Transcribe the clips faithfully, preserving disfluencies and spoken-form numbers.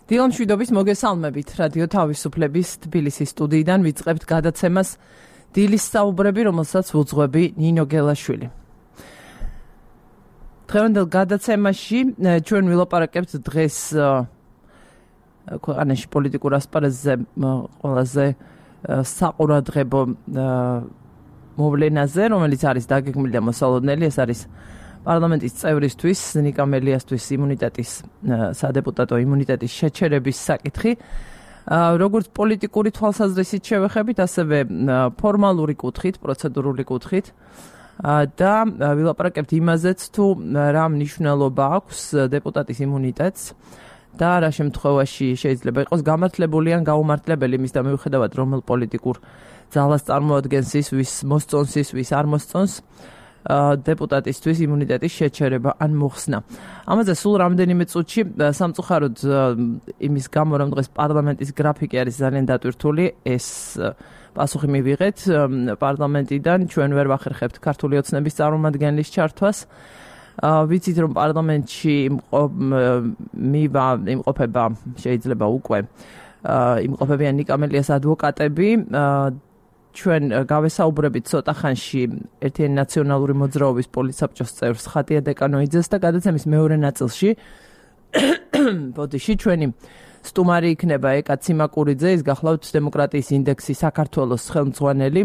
დილამშვიდობის მოგესალმებით რადიო თავისუფლების თბილისის სტუდიიდან ვიწყებთ გადაცემას დილის საუბრები, რომელსაც ვუძღვები ნინო გელაშვილი. დღევანდელ გადაცემაში ჩვენ ვილაპარაკებთ დღეს ქვეყანაში პოლიტიკურ ასპარეზზე ყველაზე საყურადღებო მოვლენაზე, რომელიც არის დაგეგმილი და მოსალოდნელი, ეს არის პარლამენტის წევრისთვის, ნიკა მელიასთვის იმუნიტეტის სადეპუტატო იმუნიტეტის შეჩერების საკითხი. როგორც პოლიტიკური თვალსაზრისით შევეხებით, ასევე ფორმალური კუთხით, პროცედურული კუთხით და ვილაპარაკებთ იმაზეც, თუ რა მნიშვნელობა აქვს დეპუტატის იმუნიტეტს და რა შემთხვევაში შეიძლება იყოს გამართლებული ან გაუმართლებელი მის და მიუხედავად რომელ პოლიტიკურ ძალას წარმოადგენს ის, ვის მოსწონს ის, ვის არ მოსწონს დეპუტატისთვის იმუნიტეტის შეჩერება ან მოხსნა. ამაზე სულ რამდენიმე წუთში სამწუხაროდ იმის გამო, რომ დღეს პარლამენტის გრაფიკი არის ძალიან დატვირთული, ეს პასუხი მივიღეთ პარლამენტიდან, ჩვენ ვერ ვახერხებთ ქართული ოცნების წარმომადგენლის ჩართვას. ვიცით, რომ პარლამენტში მივა იმყოფება შეიძლება უკვე იმყოფებიან ნიკა მელიას ადვოკატები. ჩვენ გავესაუბრებით ცოტა ხანში ერთიანი ნაციონალური მოძრაობის პოლიტსაბჭოს წევრს ხატია დეკანოიძეს და გადაცემის მეორე ნაწილში ბოდიში ჩვენი სტუმარი იქნება ეკა ციმაკურიძე, ის გახლავთ დემოკრატიის ინდექსი საქართველოს ხელმძღვანელი.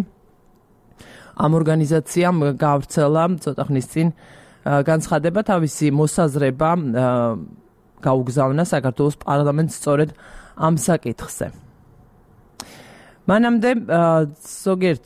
ამ ორგანიზაციამ გაავრცელა ცოტა ხნის წინ განცხადება, თავისი მოსაზრება გაუგზავნა საქართველოს პარლამენტს სწორედ ამ საკითხზე. მანამდე ზოგიერთ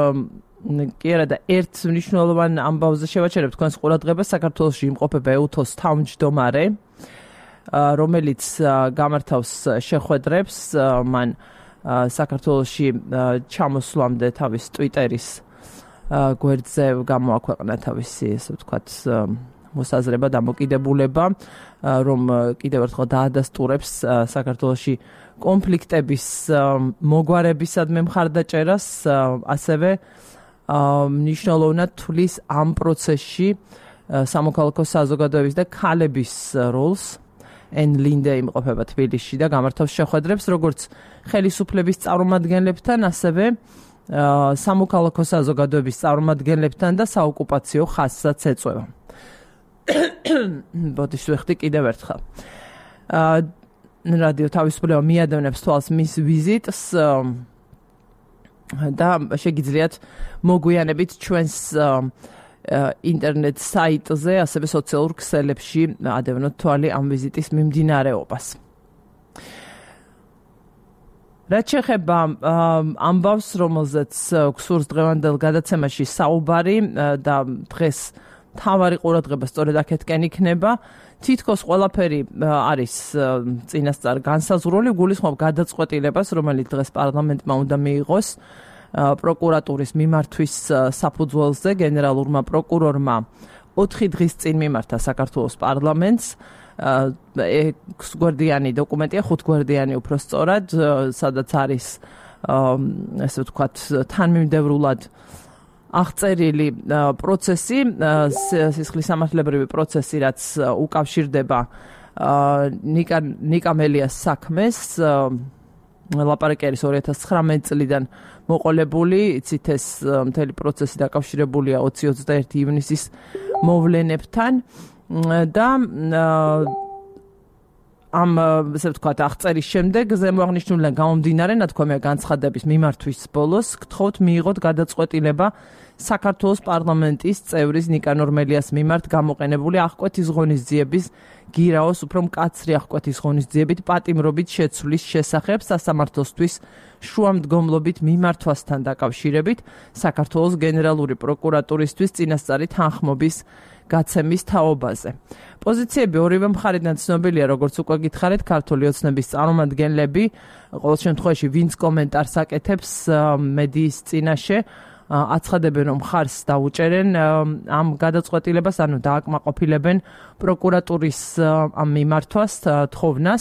კი არა და ერთ მნიშვნელოვან ამბავზე შევაჩერებ თქვენს ყურადღებას. საქართველოში იმყოფება ეუთოს თავმჯდომარე, რომელიც გამართავს შეხვედრებს მან საქართველოში ჩამოსვლამდე თავის ტვიტერის გვერდზე გამოაქვეყნა თავისი, ესე ვთქვათ, მოსაზრება, დამოკიდებულება, რომ კიდევ ერთხელ დაადასტურებს საქართველოში კონფლიქტების მოგვარებისადმი მხარდაჭერას, ასევე მნიშვნელოვნად თვლის ამ პროცესში სამოქალაქო საზოგადოების და ქალების როლს. ენ ლინდე იმყოფება თბილისში და გამართავს შეხვედრებს როგორც ხელისუფლების წარმომადგენლებთან, ასევე სამოქალაქო საზოგადოების წარმომადგენლებთან და საოკუპაციო ხაზსაც ეწევა. ბოდიში ვეხდი კიდევ ერთხელ. რადიო თავისუფლება მიადევნებს თვალს მის ვიზიტს და შეგიძლიათ მოგვიანებით ჩვენს ინტერნეტ საიტზე, ასევე სოციალურ ქსელებში ადევნოთ თვალი ამ ვიზიტის მიმდინარეობას. რაც შეეხება ამბავს, რომელზეც გსურს დღევანდელ გადაცემაში საუბარი და დღეს თავარი ყურადღება სწორედ აქეთკენ იქნება. თითქოს ყველაფერი არის წინასწარ განსაზღვრული, გულისხმობ გადაწყვეტილებას, რომელიც დღეს პარლამენტმა უნდა მიიღოს პროკურატურის მიმართვის საფუძველზე. გენერალურმა პროკურორმა ოთხი დღის წინ მიმართა საქართველოს პარლამენტს ექვსგვერდიანი დოკუმენტია, ხუთგვერდიანი უფრო სწორად, სადაც არის ესე ვთქვათ თანმიმდევრულად აღწერილი პროცესი, სისხლის სამართლებრივი პროცესი, რაც უკავშირდება ნიკა ნიკა მელიას საქმეს. ლაპარაკი არის ორი ათას ცხრამეტი წლიდან მოყოლებული, იცით ეს მთელი პროცესი დაკავშირებულია ოცი ოცდაერთი ივნისის მოვლენებთან და ამ ესე ვთქვათ აღწერის შემდეგ ზემოაღნიშნულიდან გამომდინარე, ნათქვამია განცხადების მიმართვის ბოლოს გთხოვთ მიიღოთ გადაწყვეტილება საქართველოს პარლამენტის წევრის ნიკანორ მელიას მიმართ გამოყენებული აღკვეთის ღონისძიების გირაოს უფრო მკაცრი აღკვეთის ღონისძიებით პატიმრობით შეცვლის შესახებ სასამართლოსთვის შუამდგომლობით მიმართვასთან დაკავშირებით საქართველოს გენერალური პროკურატურისთვის წინასწარი თანხმობის გაცემის თაობაზე. პოზიციები ორივე მხრიდან ცნობილია, როგორც უკვე გითხარით, ქართული ოცნების წარმომადგენლები, ყოველ შემთხვევაში ვინც კომენტარს აკეთებს მედიის წინაშე, აცხადებენ, რომ მხარს დაუჭერენ ამ გადაწყვეტილებას, ანუ დააკმაყოფილებენ პროკურატურის ამ მიმართვას, თხოვნას.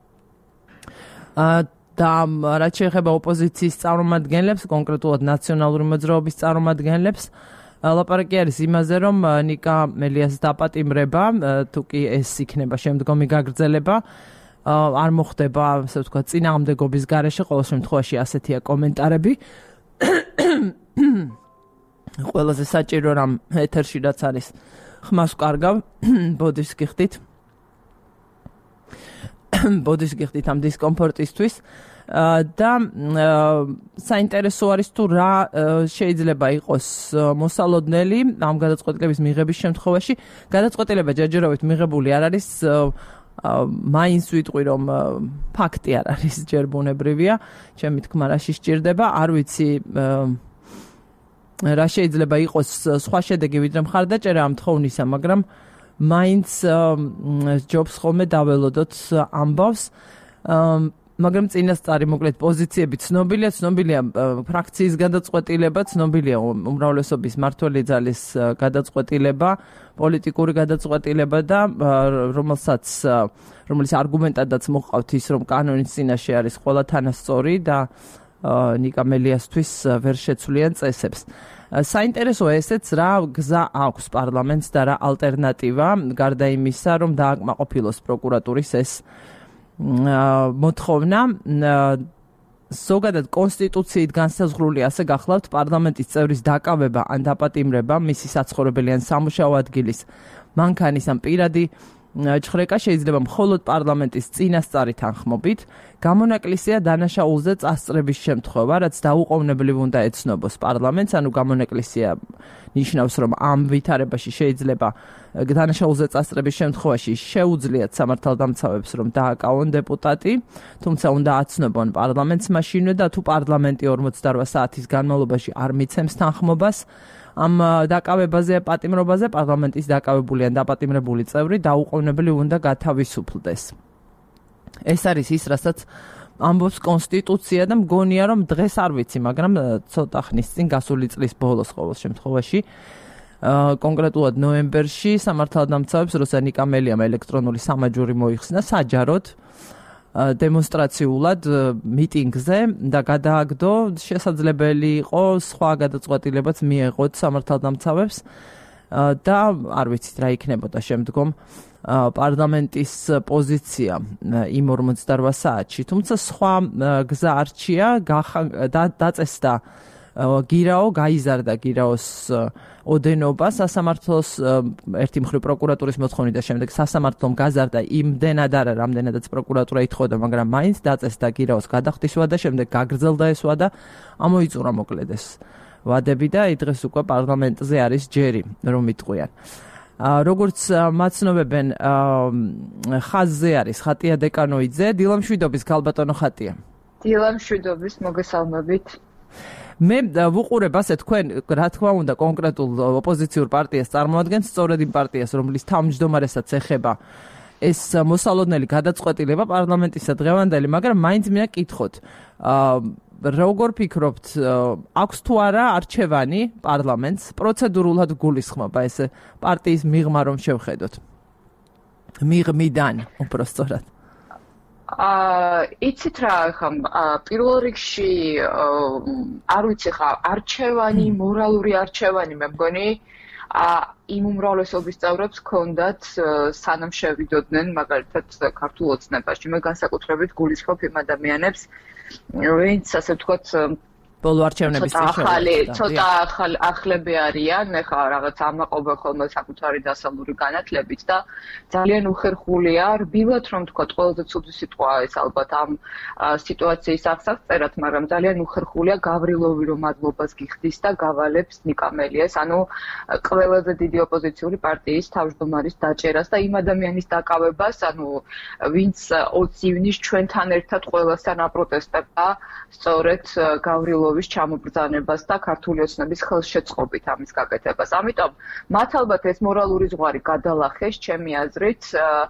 და რაც შეეხება ოპოზიციის წარმომადგენლებს, კონკრეტულად ნაციონალური მოძრაობის წარმომადგენლებს, ლაპარაკი არის იმაზე, რომ ნიკა მელიას დაპატიმრება, თუ კი ეს იქნება შემდგომი გაგრძელება, არ მოხდება, ასე ვთქვათ, წინააღმდეგობის გარეშე, ყოველ შემთხვევაში ასეთია კომენტარები. ყველაზე საჭირო რამ ეთერში რაც არის ხმას ვკარგავ, ბოდის გიხდით. ბოდის გიხდით ამ დისკომფორტისთვის და საინტერესო არის თუ რა შეიძლება იყოს მოსალოდნელი ამ გადაწყვეტილების მიღების შემთხვევაში. გადაწყვეტილება ჯერჯერობით მიღებული არ არის, მაინც ვიტყვი რომ ფაქტი არ არის, ჯერ ბუნებრივია, ჩემი თქმა რაში სჭირდება, არ ვიცი რა შეიძლება იყოს სხვა შედეგი ვიდრე მხარდაჭერა ამ თხოვნისა, მაგრამ მაინც ჯობს ხოლმე დაველოდოთ ამბავს. მაგრამ წინასწარი მოკლედ პოზიციები ცნობილია, ცნობილია ფრაქციის გადაწყვეტილება, ცნობილია უმრავლესობის მმართველი ძალის გადაწყვეტილება, პოლიტიკური გადაწყვეტილება და რომელსაც რომელიც არგუმენტადაც მოყავთ ის, რომ კანონის წინაშე არის ყველა თანასწორი და ნიკა მელიასთვის ვერ შეცვლიან წესებს. საინტერესოა ესეც რა გზა აქვს პარლამენტს და რა ალტერნატივა, გარდა იმისა, რომ დააკმაყოფილოს პროკურატურის ეს მოთხოვნა. ზოგადად კონსტიტუციით განსაზღვრული ასე გახლავთ პარლამენტის წევრის დაკავება ან დაპატიმრება მისი საცხოვრებელი ან სამუშაო ადგილის მანქანის ან პირადი ჭხრეკა შეიძლება მხოლოდ პარლამენტის წინასწარი თანხმობით. გამონაკლისია დანაშაულზე წასწრების შემთხვევა, რაც დაუყოვნებლივ უნდა ეცნობოს პარლამენტს, ანუ გამონაკლისია ნიშნავს, რომ ამ ვითარებაში შეიძლება დანაშაულზე წასწრების შემთხვევაში შეუძლიათ სამართალდამცავებს, რომ დააკავონ დეპუტატი, თუმცა უნდა აცნობონ პარლამენტს მაშინვე და თუ პარლამენტი ორმოცდაორ საათის განმავლობაში არ მიცემს თანხმობას ამ დაკავებაზე, პატიმრობაზე, პარლამენტის დაკავებული ან დაპატიმრებული წევრი დაუყოვნებლივ უნდა გათავისუფლდეს. ეს არის ის, რასაც ამბობს კონსტიტუცია და მგონია, რომ დღეს არ ვიცი, მაგრამ ცოტა ხნის წინ გასული წლის ბოლოს ყოველ შემთხვევაში, კონკრეტულად ნოემბერში სამართალდამცავებს როცა ნიკა მელიამ ელექტრონული სამაჯური მოიხსნა საჯაროდ დემონსტრაციულად მიტინგზე და გადააგდო, შესაძლებელი იყო სხვა გადაწყვეტილებაც მიეღოთ სამართალდამცავებს და არ ვიცით რა იქნებოდა შემდგომ პარლამენტის პოზიცია იმ ორმოცდაორ საათში. თუმცა სხვა გზა არჩია, დაწესდა გირაო, გაიზარდა გირაოს ოდენობა სასამართლოს ერთი მხრივ პროკურატურის მოთხოვნით და შემდეგ სასამართლომ გაზარდა იმდენად არა, რამდენადაც პროკურატურა ითხოვდა, მაგრამ მაინც დაწესდა გირაოს გადახდისვა და შემდეგ გაგრძელდა ეს ვადა, ამოიწურა მოკლედ ეს ვადები და დღეს უკვე პარლამენტზე არის ჯერი, რომ იტყვიან. როგორც მაცნობებენ, ხაზზე არის ხატია დეკანოიძე, დილამშვიდობის ქალბატონო ხატია. დილამშვიდობის, მოგესალმებით. მე ვუყურებ ასე თქვენ, რა თქმა უნდა, კონკრეტულ ოპოზიციურ პარტიას წარმოადგენთ, სწორედ იმ პარტიას, რომლის თავმჯდომარესაც ეხება ეს მოსალოდნელი გადაწყვეტილება პარლამენტისა დღევანდელი, მაგრამ მაინც მინდა კითხოთ, როგორ ფიქრობთ, აქვს თუ არა არჩევანი პარლამენტს, პროცედურულად გულისხმობა ეს პარტიის მიღმა რომ შევხედოთ? მიღმიდან, უბრალოდ. აა იცით რა, ხა პირველ რიგში არ ვიცი ხა არჩევანი, მორალური არჩევანი მე მგონი აა იმ უმრავლესობის წევრებს ჰქონდათ სანამ შევიდოდნენ მაგალითად ქართულ ოცნებაში. მე განსაკუთრებით გულისხმობ იმ ადამიანებს, ვინც ასე ვთქვათ ბოლო არჩევნების წინ შევიდოდნენ. ცოტა ახალი ახლები არიან, ეხლა რაღაც ამაყობა ხოლმე საკუთარი დასავლური განათლებით და ძალიან უხერხულია, რბილად რომ ვთქვათ, ყველაზე ცუდი სიტყვა ეს ალბათ ამ სიტუაციის აღსაღწერად, მაგრამ ძალიან უხერხულია გავრილოვი რომ მადლობას გიხდის და გავალებს ნიკა მელიას, ანუ ყველაზე დიდი ოპოზიციური პარტიის თავმჯდომარის დაჭერას და იმ ადამიანის დაკავებას, ანუ ვინც ოცი ივნისს ჩვენთან ერთად ყველასთან აპროტესტებდა სწორედ გავრილოვი ჩამობრძანებას და ქართული ოცნების ხელშეწყობით ამის გაკეთებას. ამიტომ მათ ალბათ ეს მორალური ზღვარი გადალახეს, ჩემი აზრით.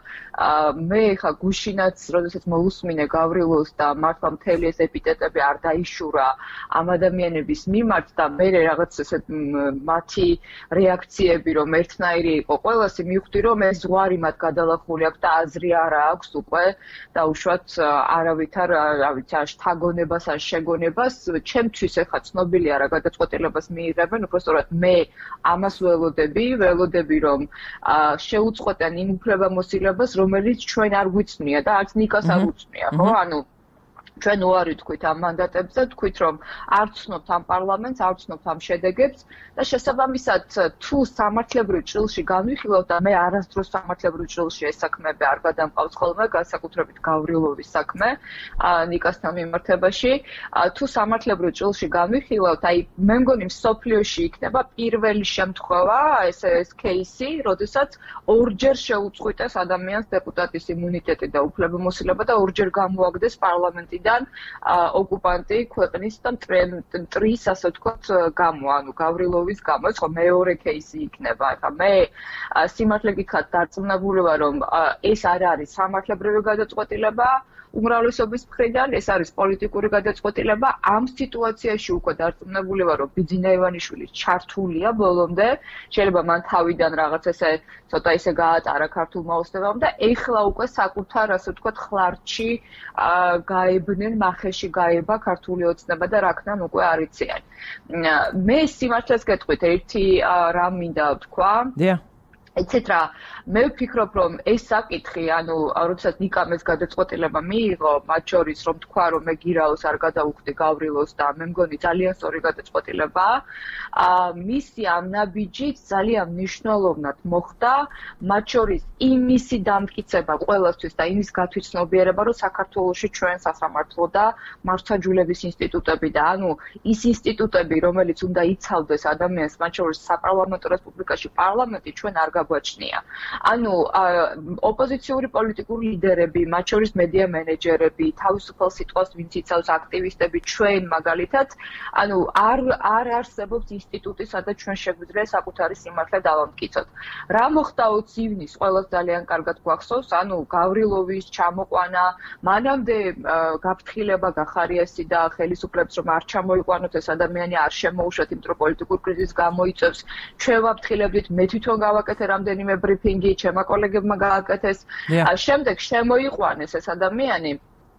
მე ხა გუშინაც, როდესაც მოусმინე გავრილოვს და მართლა მთელი ეს ეპიტეტები არ დაიშურა ამ ადამიანების მიმართ და მე რაღაც ესე მათი რეაქციები რომ ერთნაირი იყო ყველასი, მივხვდი რომ ეს ზღვარი მათ გადალახული აქვს და აზრი არა აქვს უკვე და უშუალოდ არავითარ, რა ვიცი, შთაგონებას ან შეგონებას, ჩემ ჩემთვის ეხლა ცნობილია რა გადაწყვეტილებას მიიღებენ, უბრალოდ მე ამას ველოდები, ველოდები რომ შეუწყვეტენ იმ უფლებამოსილებას, რომელიც ჩვენ არ გვიცნია და არც ნიკას არ უცნია, ხო? ანუ ჩვენ უარი თქვით ამ მანდატებზე, თქვით რომ არ ვცნობთ ამ პარლამენტს, არ ვცნობთ ამ შედეგებს და შესაბამისად თუ სამართლებრივ ჭრილში განვიხილავთ და მე არასდროს სამართლებრივ ჭრილში ეს საქმეები არ გადამყავს ხოლმე, განსაკუთრებით გავრილოვის საქმე ნიკასთან მიმართებაში, თუ სამართლებრივ ჭრილში განვიხილავთ, აი მე მგონი მსოფლიოში იქნება პირველი შემთხვევა, ეს ეს кейსი, როდესაც ორჯერ შეუწყვიტეს ადამიანს დეპუტატის იმუნიტეტი და უფლებამოსილება და ორჯერ გამოაგდეს პარლამენტი ოკუპანტი ქვეყნის და მტრის, ასე ვთქვათ, გამო, ანუ გავრილოვის გამო, ხო მეორე кейსი იქნება. ახლა მე სიმართლე გითხრათ, დარწმუნებული ვარ, რომ ეს არ არის სამართლებრივი გადაწყვეტილება უმრავლესობის მხრიდან, ეს არის პოლიტიკური გადაწყვეტილება. ამ სიტუაციაში უკვე დარწმუნებული ვარ, რომ ბიძინა ივანიშვილი ჩართულია ბოლომდე. შეიძლება მან თავიდან რაღაც ესე ცოტა ისე გაატარა ქართულმა ოცნებამ და ეხლა უკვე საკუთარ, ასე ვთქვათ, ხლარჩი გაებნენ, მახეში გაება ქართული ოცნება და რაქნან უკვე არ იციან. მე სიმართლეს გეტყვით, ერთი რამ მინდა ვთქვა. დიახ. იცით რა, მე ვფიქრობ, რომ ეს საკითხი, ანუ როდესაც ნიკამ ეს გადაწყვეტილება მიიღო, მათ შორის რომ თქვა, რომ მე გირაოს არ გადავუხდი გავრილოს და მე მგონი ძალიან სწორი გადაწყვეტილებაა, მისი ამ ნაბიჯით ძალიან მნიშვნელოვნად მოხდა, მათ შორის იმისი დამტკიცება ყველასთვის და იმის გათვითცნობიერება, რომ საქართველოში ჩვენ სასამართლო და მართლმსაჯულების ინსტიტუტები და ანუ ის ინსტიტუტები, რომელიც უნდა იცავდეს ადამიანს, მათ შორის საპარლამენტო რესპუბლიკაში პარლამენტი ჩვენ არ გაგვაჩნია. ანუ ოპოზიციური პოლიტიკური ლიდერები, მათ შორის მედია მენეჯერები, თავისუფალ სიტყვას ვინც იცავს აქტივისტები, ჩვენ მაგალითად, ანუ არ არ არსებობს ინსტიტუტი, სადაც ჩვენ შეგვიძლია საკუთარი სიმართლე დავამტკიცოთ. რა მოხდა ოცი ივნის, ყველას ძალიან კარგად გვახსოვს, ანუ გავრილოვის ჩამოყვანა, მანამდე გაფრთხილება გახარიასი და ხელისუფლებს რომ არ ჩამოიყვანოთ ეს ადამიანი, არ შემოუშვათ, იმიტომ რომ პოლიტიკურ კრიზისს გამოიწვევს. ჩვენ ვაფრთხილებდით, მე თვითონ გავაკეთე რამდენიმე ბრიფინგი, ჩემმა კოლეგებმა გააკეთეს. შემდეგ შემოიყვანეს ეს ადამიანი.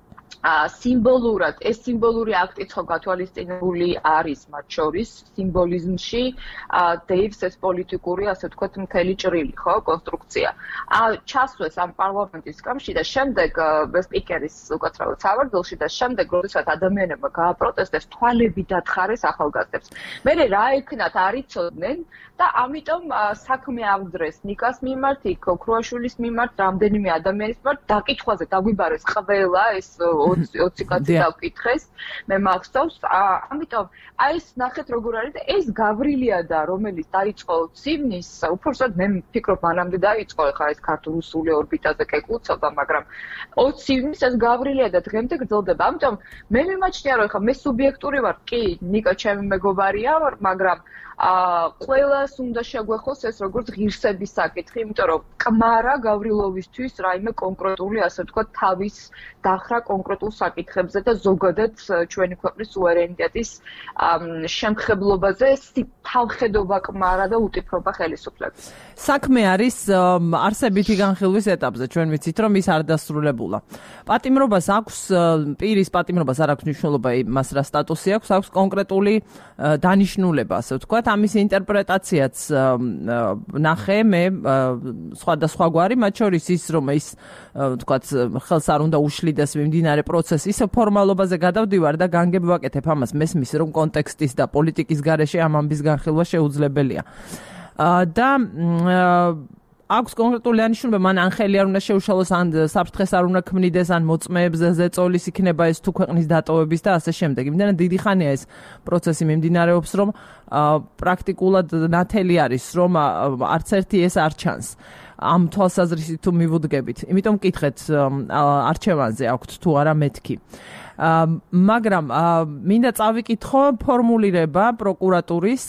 სიმბოლურად, ეს სიმბოლური აქტი ხო გათვალისწინებული არის მათ შორის სიმბოლიზმში დეივს ეს პოლიტიკური, ასე ვთქვათ, მთელი ჭრილი, ხო, კონსტრუქცია. ჩასვეს ამ პარლამენტის სკამში და შემდეგ სპიკერის უკაცრავად სავარძელში და შემდეგ, როდესაც ადამიანებმა გააპროტესტეს, თვალები დათხარეს ახალგაზრდებს. მერე რა ეკნათ არ იცოდნენ და ამიტომ საქმე აღძრეს ნიკას მიმართ, იქ ოქრუაშვილის მიმართ, რამდენიმე ადამიანის მიმართ დაკითხვაზე დაგვიბარეს ყველა ეს ოცი კაცი დავკითხეს, მე მახსოვს, ამიტომ აი ეს ნახეთ როგორ არის და ეს გავრილია და რომელიც დაიწყო ოცი ივნის, უბრალოდ მე ვფიქრობ მანამდე დაიწყო, ხა ეს ქართულ-რუსული ორბიტაზე კეკულწოდა, მაგრამ ოცი ივნის ეს გავრილია და დღემდე გრძელდება. ამიტომ მე მიმაჩნია, რომ ხა მე სუბიექტური ვარ, კი, ნიკა ჩემი მეგობარია, მაგრამ ყველას უნდა შეგვეხოს ეს როგორც ღირსების საკითხი, იმიტომ რომ კმარა გავრილოვისთვის რაიმე კონკრეტული, ასე ვთქვათ, თავის დახრა კონკრეტულ საკითხებზე და ზოგადად ჩვენი ქვეყნის სუვერენიტეტის შემხებლობაზე თავხედობა კმარა და უტიფრობა ხელისუფლების. საქმე არის არსებითი განხილვის ეტაპზე, ჩვენ ვიცით, რომ ის არ დასრულებულა. პატიმრობას აქვს, პირის პატიმრობას არ აქვს მნიშვნელობა იმას, რა სტატუსი აქვს, აქვს კონკრეტული დანიშნულება, ასე ვთქვათ. ამის ინტერპრეტაციაც ნახე მე სხვადასხვაგვარი, მათ შორის ის, რომ ის ვთქვათ, ხელს არ უნდა უშლიდეს მიმდინარე პროცესი, ისე ფორმალობაზე გადავდივარ და განგებ ვაკეთებ ამას, მესმის, რომ კონტექსტის და პოლიტიკის გარეშე ამ ამბის განხილვა შეუძლებელია. და აქვს კონკრეტული დანიშნულება, მან ან ხელი არ უნდა შეუშალოს, ან საფრთხეს არ უნდა ქმნიდეს, ან მოწმეებზე ზეწოლის იქნება ეს თუ ქვეყნის დატოვების და ასე შემდეგ. იმდენად დიდი ხანია ეს პროცესი მიმდინარეობს, რომ პრაქტიკულად ნათელი არის, რომ არც ერთი ეს არ ჩანს. ამ თვალსაზრისით თუ მივუდგებით. იმიტომ მკითხეთ არჩევანზე აქვთ თუ არა მეთქი. მაგრამ მინდა წავიკითხო ფორმულირება პროკურატურის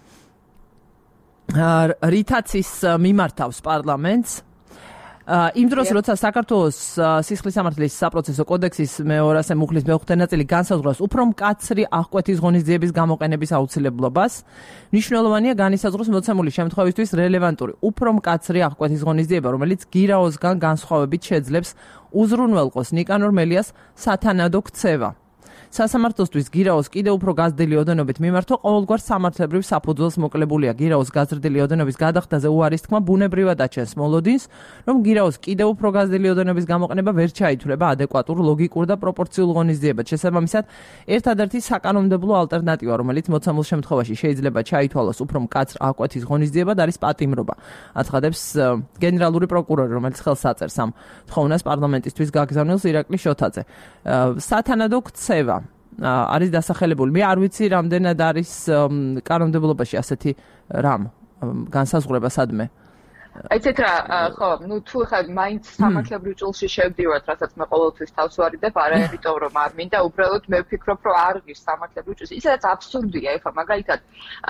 რითაც ის მიმართავს პარლამენტს. იმ დროს, როცა საქართველოს სისხლის სამართლის საპროცესო კოდექსის მეორასე მუხლის მეოთხე ნაწილი განსაზღვრავს უფრო მკაცრი აღკვეთის ღონისძიების გამოყენების აუცილებლობას, მნიშვნელოვანია განისაზღვროს მოცემული შემთხვევისთვის რელევანტური უფრო მკაცრი აღკვეთის ღონისძიება, რომელიც გირაოსგან განსხვავებით შეძლებს უზრუნველყოს ნიკანორ მელიას სათანადო ქცევა. სასამართლოსთვის გირაოს კიდევ უფრო გაზრდილი ოდენობით მიმართვა ყოველგვარ სამართლებრივ საფუძველს მოკლებულია. გირაოს გაზრდილი ოდენობის გადახდაზე უარის თქმა ბუნებრივად აჩენს მოლოდინს, რომ გირაოს კიდევ უფრო გაზრდილი ოდენობის გამოყენება ვერ ჩაითვლება ადეკვატურ, ლოგიკურ და პროპორციულ ღონისძიებად. შესაბამისად, ერთადერთი საკანონმდებლო ალტერნატივა, რომელიც მოცემულ შემთხვევაში შეიძლება ჩაითვალოს უფრო მკაცრ აკვეთის ღონისძიებად, არის პატიმრობა. აცხადებს გენერალური პროკურორი, რომელიც ხელს აწერს ამ თხოვნას პარლამენტისთვის გაგზავნილს ირაკლი შოთაძე. სათანადო ქცევა არის დასახელებული. მე არ ვიცი, რამდენად არის კანონმდებლობაში ასეთი რამ განსაზღვრება სადმე. ეცეთ რა, ხო, ნუ თუ ხა მაინც სამართლებრივ ჭულში შევდივართ, რასაც მე ყოველთვის თავს ვარიდებ, არა იმიტომ რომ არ მინდა, უბრალოდ მე ვფიქრობ, რომ არ ღირს სამართლებრივ ჭულში. ისედაც აბსურდია, ეხლა მაგალითად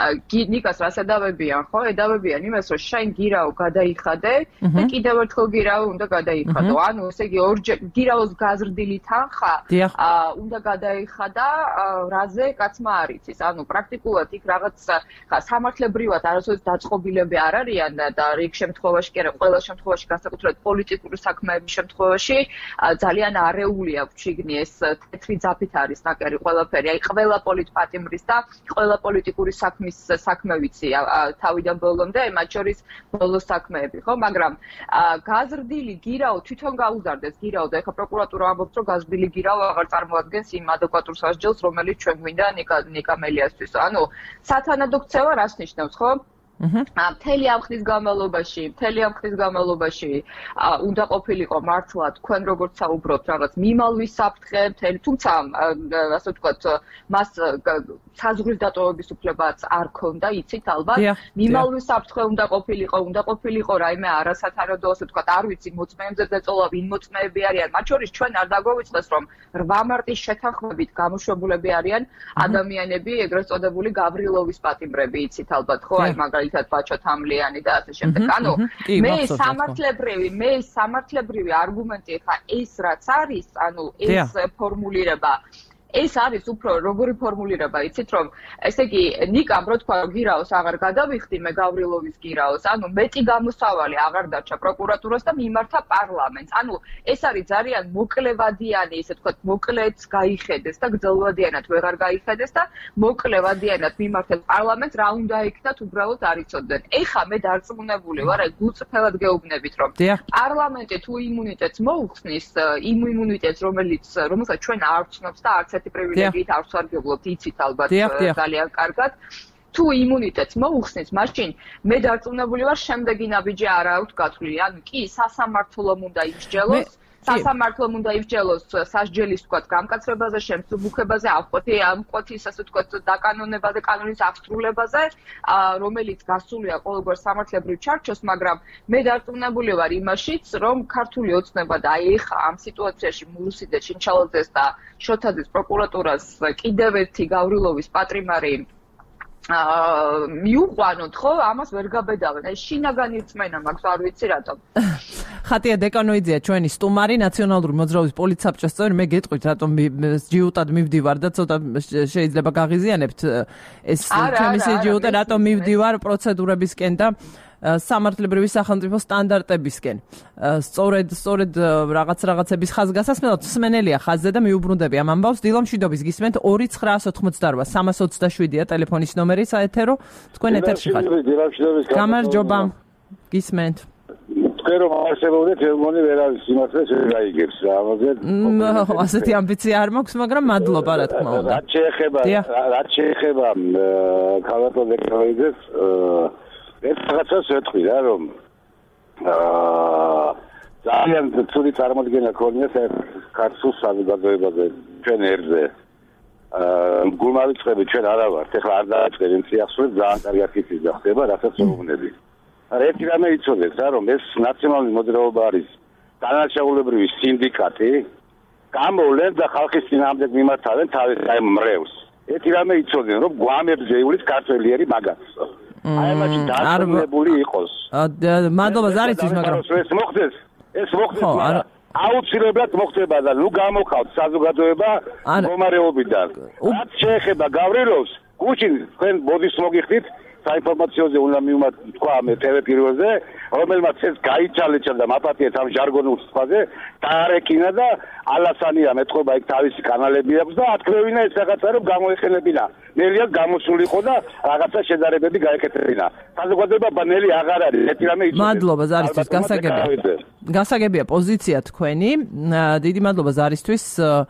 ნიკას რას ედავებიან, ხო? ედავებიან იმას, რომ შენ გირაო გადაიხადე და კიდევ ერთხელ გირაო უნდა გადაიხადო. ანუ ესე იგი ორჯერ გირაოს გაზრდილი თანხა უნდა გადაიხადა, რაზე კაცმა არ იცის. ანუ პრაქტიკულად იქ რაღაც ხა სამართლებრივად არასოდეს დაწყობილები არ არიან და რიგ შემთხვევაში კი არა, ყველა შემთხვევაში განსაკუთრებით პოლიტიკური საქმეების შემთხვევაში ძალიან არეული აქვს შიგნი ეს თეთრი ძაფით არის ნაკერი ყველაფერი. აი ყველა პოლიტპატიმრის და ყველა პოლიტიკური საქმის საქმე ვიცი თავიდან ბოლომდე, მათ შორის ბოლოს საქმეები, ხო? მაგრამ გაზრდილი გირაო თვითონ გაუზარდეს გირაო და ეხლა პროკურატურა ამბობს, რომ გაზრდილი გირაო აღარ წარმოადგენს იმ ადეკვატურ სასჯელს, რომელიც ჩვენ გვინდა ნიკა მელიასთვის. ანუ სათანადო ქცევა რას ნიშნავს, ხო? მთელი ამ ხნის განმავლობაში, მთელი ამ ხნის განმავლობაში უნდა ყოფილიყო მართლა თქვენ როგორც საუბრობთ რაღაც მიმალვის საფრთხე, მთელი, თუმცა ასე ვთქვათ, მას საზღვრის დატოვების უფლებაც არ ქონდა, იცით ალბათ. მიმალვის საფრთხე უნდა ყოფილიყო, უნდა ყოფილიყო რაიმე არასათანადო, ასე ვთქვათ, არ ვიცი, მოწმეებზე დაწოლა, ვინ მოწმეები არიან. მათ შორის ჩვენ არ დაგვეწყდეს, რომ რვა მარტის შეთანხმებით გამოშვებულები არიან ადამიანები, ეგრეთ წოდებული გავრილოვის პატიმრები, იცით ალბათ, ხო? აი მაგალითად ბაჩო თამლიანი და ასე შემდეგ. ანუ მე სამართლებრივი, მე სამართლებრივი არგუმენტი ხა ეს რაც არის, ანუ ეს ფორმულირება ეს არის უფრო როგორი ფორმულირება, იცით რომ ესე იგი ნიკამ რო თქვა რომ გირაოს აღარ გადავიხდი მე გავრილოვის გირაოს, ანუ მეტი გამოსავალი აღარ დარჩა პროკურატურას და მიმართა პარლამენტს. ანუ ეს არის ძალიან მოკლევადიანი, ესე ვთქვათ, მოკლეც გაიხედეს და გრძელვადიანად ვეღარ გაიხედეს და მოკლევადიანად მიმართეს პარლამენტს, რა უნდა იქნათ უბრალოდ არ იცოდნენ. ეხა მე დარწმუნებული ვარ, აი გულწრფელად გეუბნებით რომ პარლამენტი თუ იმუნიტეტს მოუხსნის, იმ იმუნიტეტს რომელიც რომელსაც ჩვენ არ ვცნობთ და არც პრივილეგიით არ ვსარგებლობთ, იცით ალბათ ძალიან კარგად. თუ იმუნიტეტს მოუხსნით, მაშინ მე დარწმუნებული ვარ, შემდეგი ნაბიჯი არ აქვს გათვლილი. ანუ კი სასამართლომ უნდა ისჯელოს, სასამართლომ უნდა ისჯელოს სასჯელის ვთქვათ გამკაცრებაზე, შემსუბუქებაზე, ამყოფის ასე ვთქვათ დაკანონებაზე, კანონის აღსრულებაზე, რომელიც გასულია ყოველგვარ სამართლებრივ ჩარჩოს, მაგრამ მე დარწმუნებული ვარ იმაშიც, რომ ქართული ოცნება და აი ეხა ამ სიტუაციაში მურუსი და ჩინჩალაძეს და შოთაძის პროკურატურას კიდევ ერთი გავრილოვის პატრიმარი მიუყვანოთ, ხო? ამას ვერ გაბედავენ. აი შინაგანი რწმენა მაქვს, არ ვიცი რატომ. ხატია დეკანოიძეა ჩვენი სტუმარი, ნაციონალური მოძრაობის პოლიტსაბჭოს წევრი. მე გეტყვით, რატომ ჯიუტად მივდივარ და ცოტა შეიძლება გაღიზიანებთ ეს ჩემი ჯიუტა, რატომ მივდივარ პროცედურებისკენ და სამართლებრივი სახელმწიფო სტანდარტებისკენ. სწორედ, სწორედ რაღაც რაღაცების ხაზგასასმელად მსმენელია ხაზზე და მიუბრუნდები ამ ამბავს. დილა მშვიდობის გისმენთ ორი ცხრა ოთხმოცდაოთხ სამას ოცდაშვიდია ტელეფონის ნომერი საეთერო. თქვენ ეთერში ხართ. გამარჯობა. გისმენთ. თქვენ რომ არსებობდეთ, მგონი ვერავის სიმართლეს ვერ გაიგებს რა, ამაზე. ასეთი ამბიცია არ მაქვს, მაგრამ მადლობა რა თქმა უნდა. რაც შეეხება, რაც შეეხება ქალბატონ დეკანოიძეს, ეს რაღაცას ვეთქვი რა, რომ ძალიან ცუდი წარმოდგენა ქონია ქართულ საზოგადოებაზე ჩვენ ერზე. გულმავიწყები ჩვენ არა ვართ, ეხლა არ დააწყეთ იმ სიახსოვეს, ძალიან კარგი აქციის გახდება, რასაც ვუუბნები. ერთი რამე იცოდეთ რა, რომ ეს ნაციონალური მოძრაობა არის დანაშაულებრივი სინდიკატი, გამოვლენ და ხალხის წინააღმდეგ მიმართავენ თავის აი მრევლს. ერთი რამე იცოდნენ, რომ გვამებზე ივლის ქართველიერი მაგაცს. აი მაშინ დარწმუნებული იყოს. მადლობა ზარისთვის, მაგრამ ეს მოხდეს, ეს მოხდეს, მაგრამ აუცილებლად მოხდება და ნუ გამოვხავთ საზოგადოება მდგომარეობიდან. რაც შეეხება გავრილოვს, გუშინ თქვენ ბოდიშს მოგიხდით, საინფორმაციოზე უნდა მივმატ თქვა მე ტევ პირველზე, რომელმაც ეს გაიჩალეჭა და მაპატიეთ ამ ჟარგონულ სიტყვაზე, დაარეკინა და ალასანია მეტყობა იქ თავისი კანალები აქვს და ათქრევინა ეს რაღაცა რომ გამოეხენებინა. ნელია გამოსულიყო და რაღაცა შედარებები გაეკეთებინა. საზოგადოება ბანელი აღარ არის. ერთი რამე იცოდეს. მადლობა ზარისთვის, გასაგებია. გასაგებია პოზიცია თქვენი. დიდი მადლობა ზარისთვის.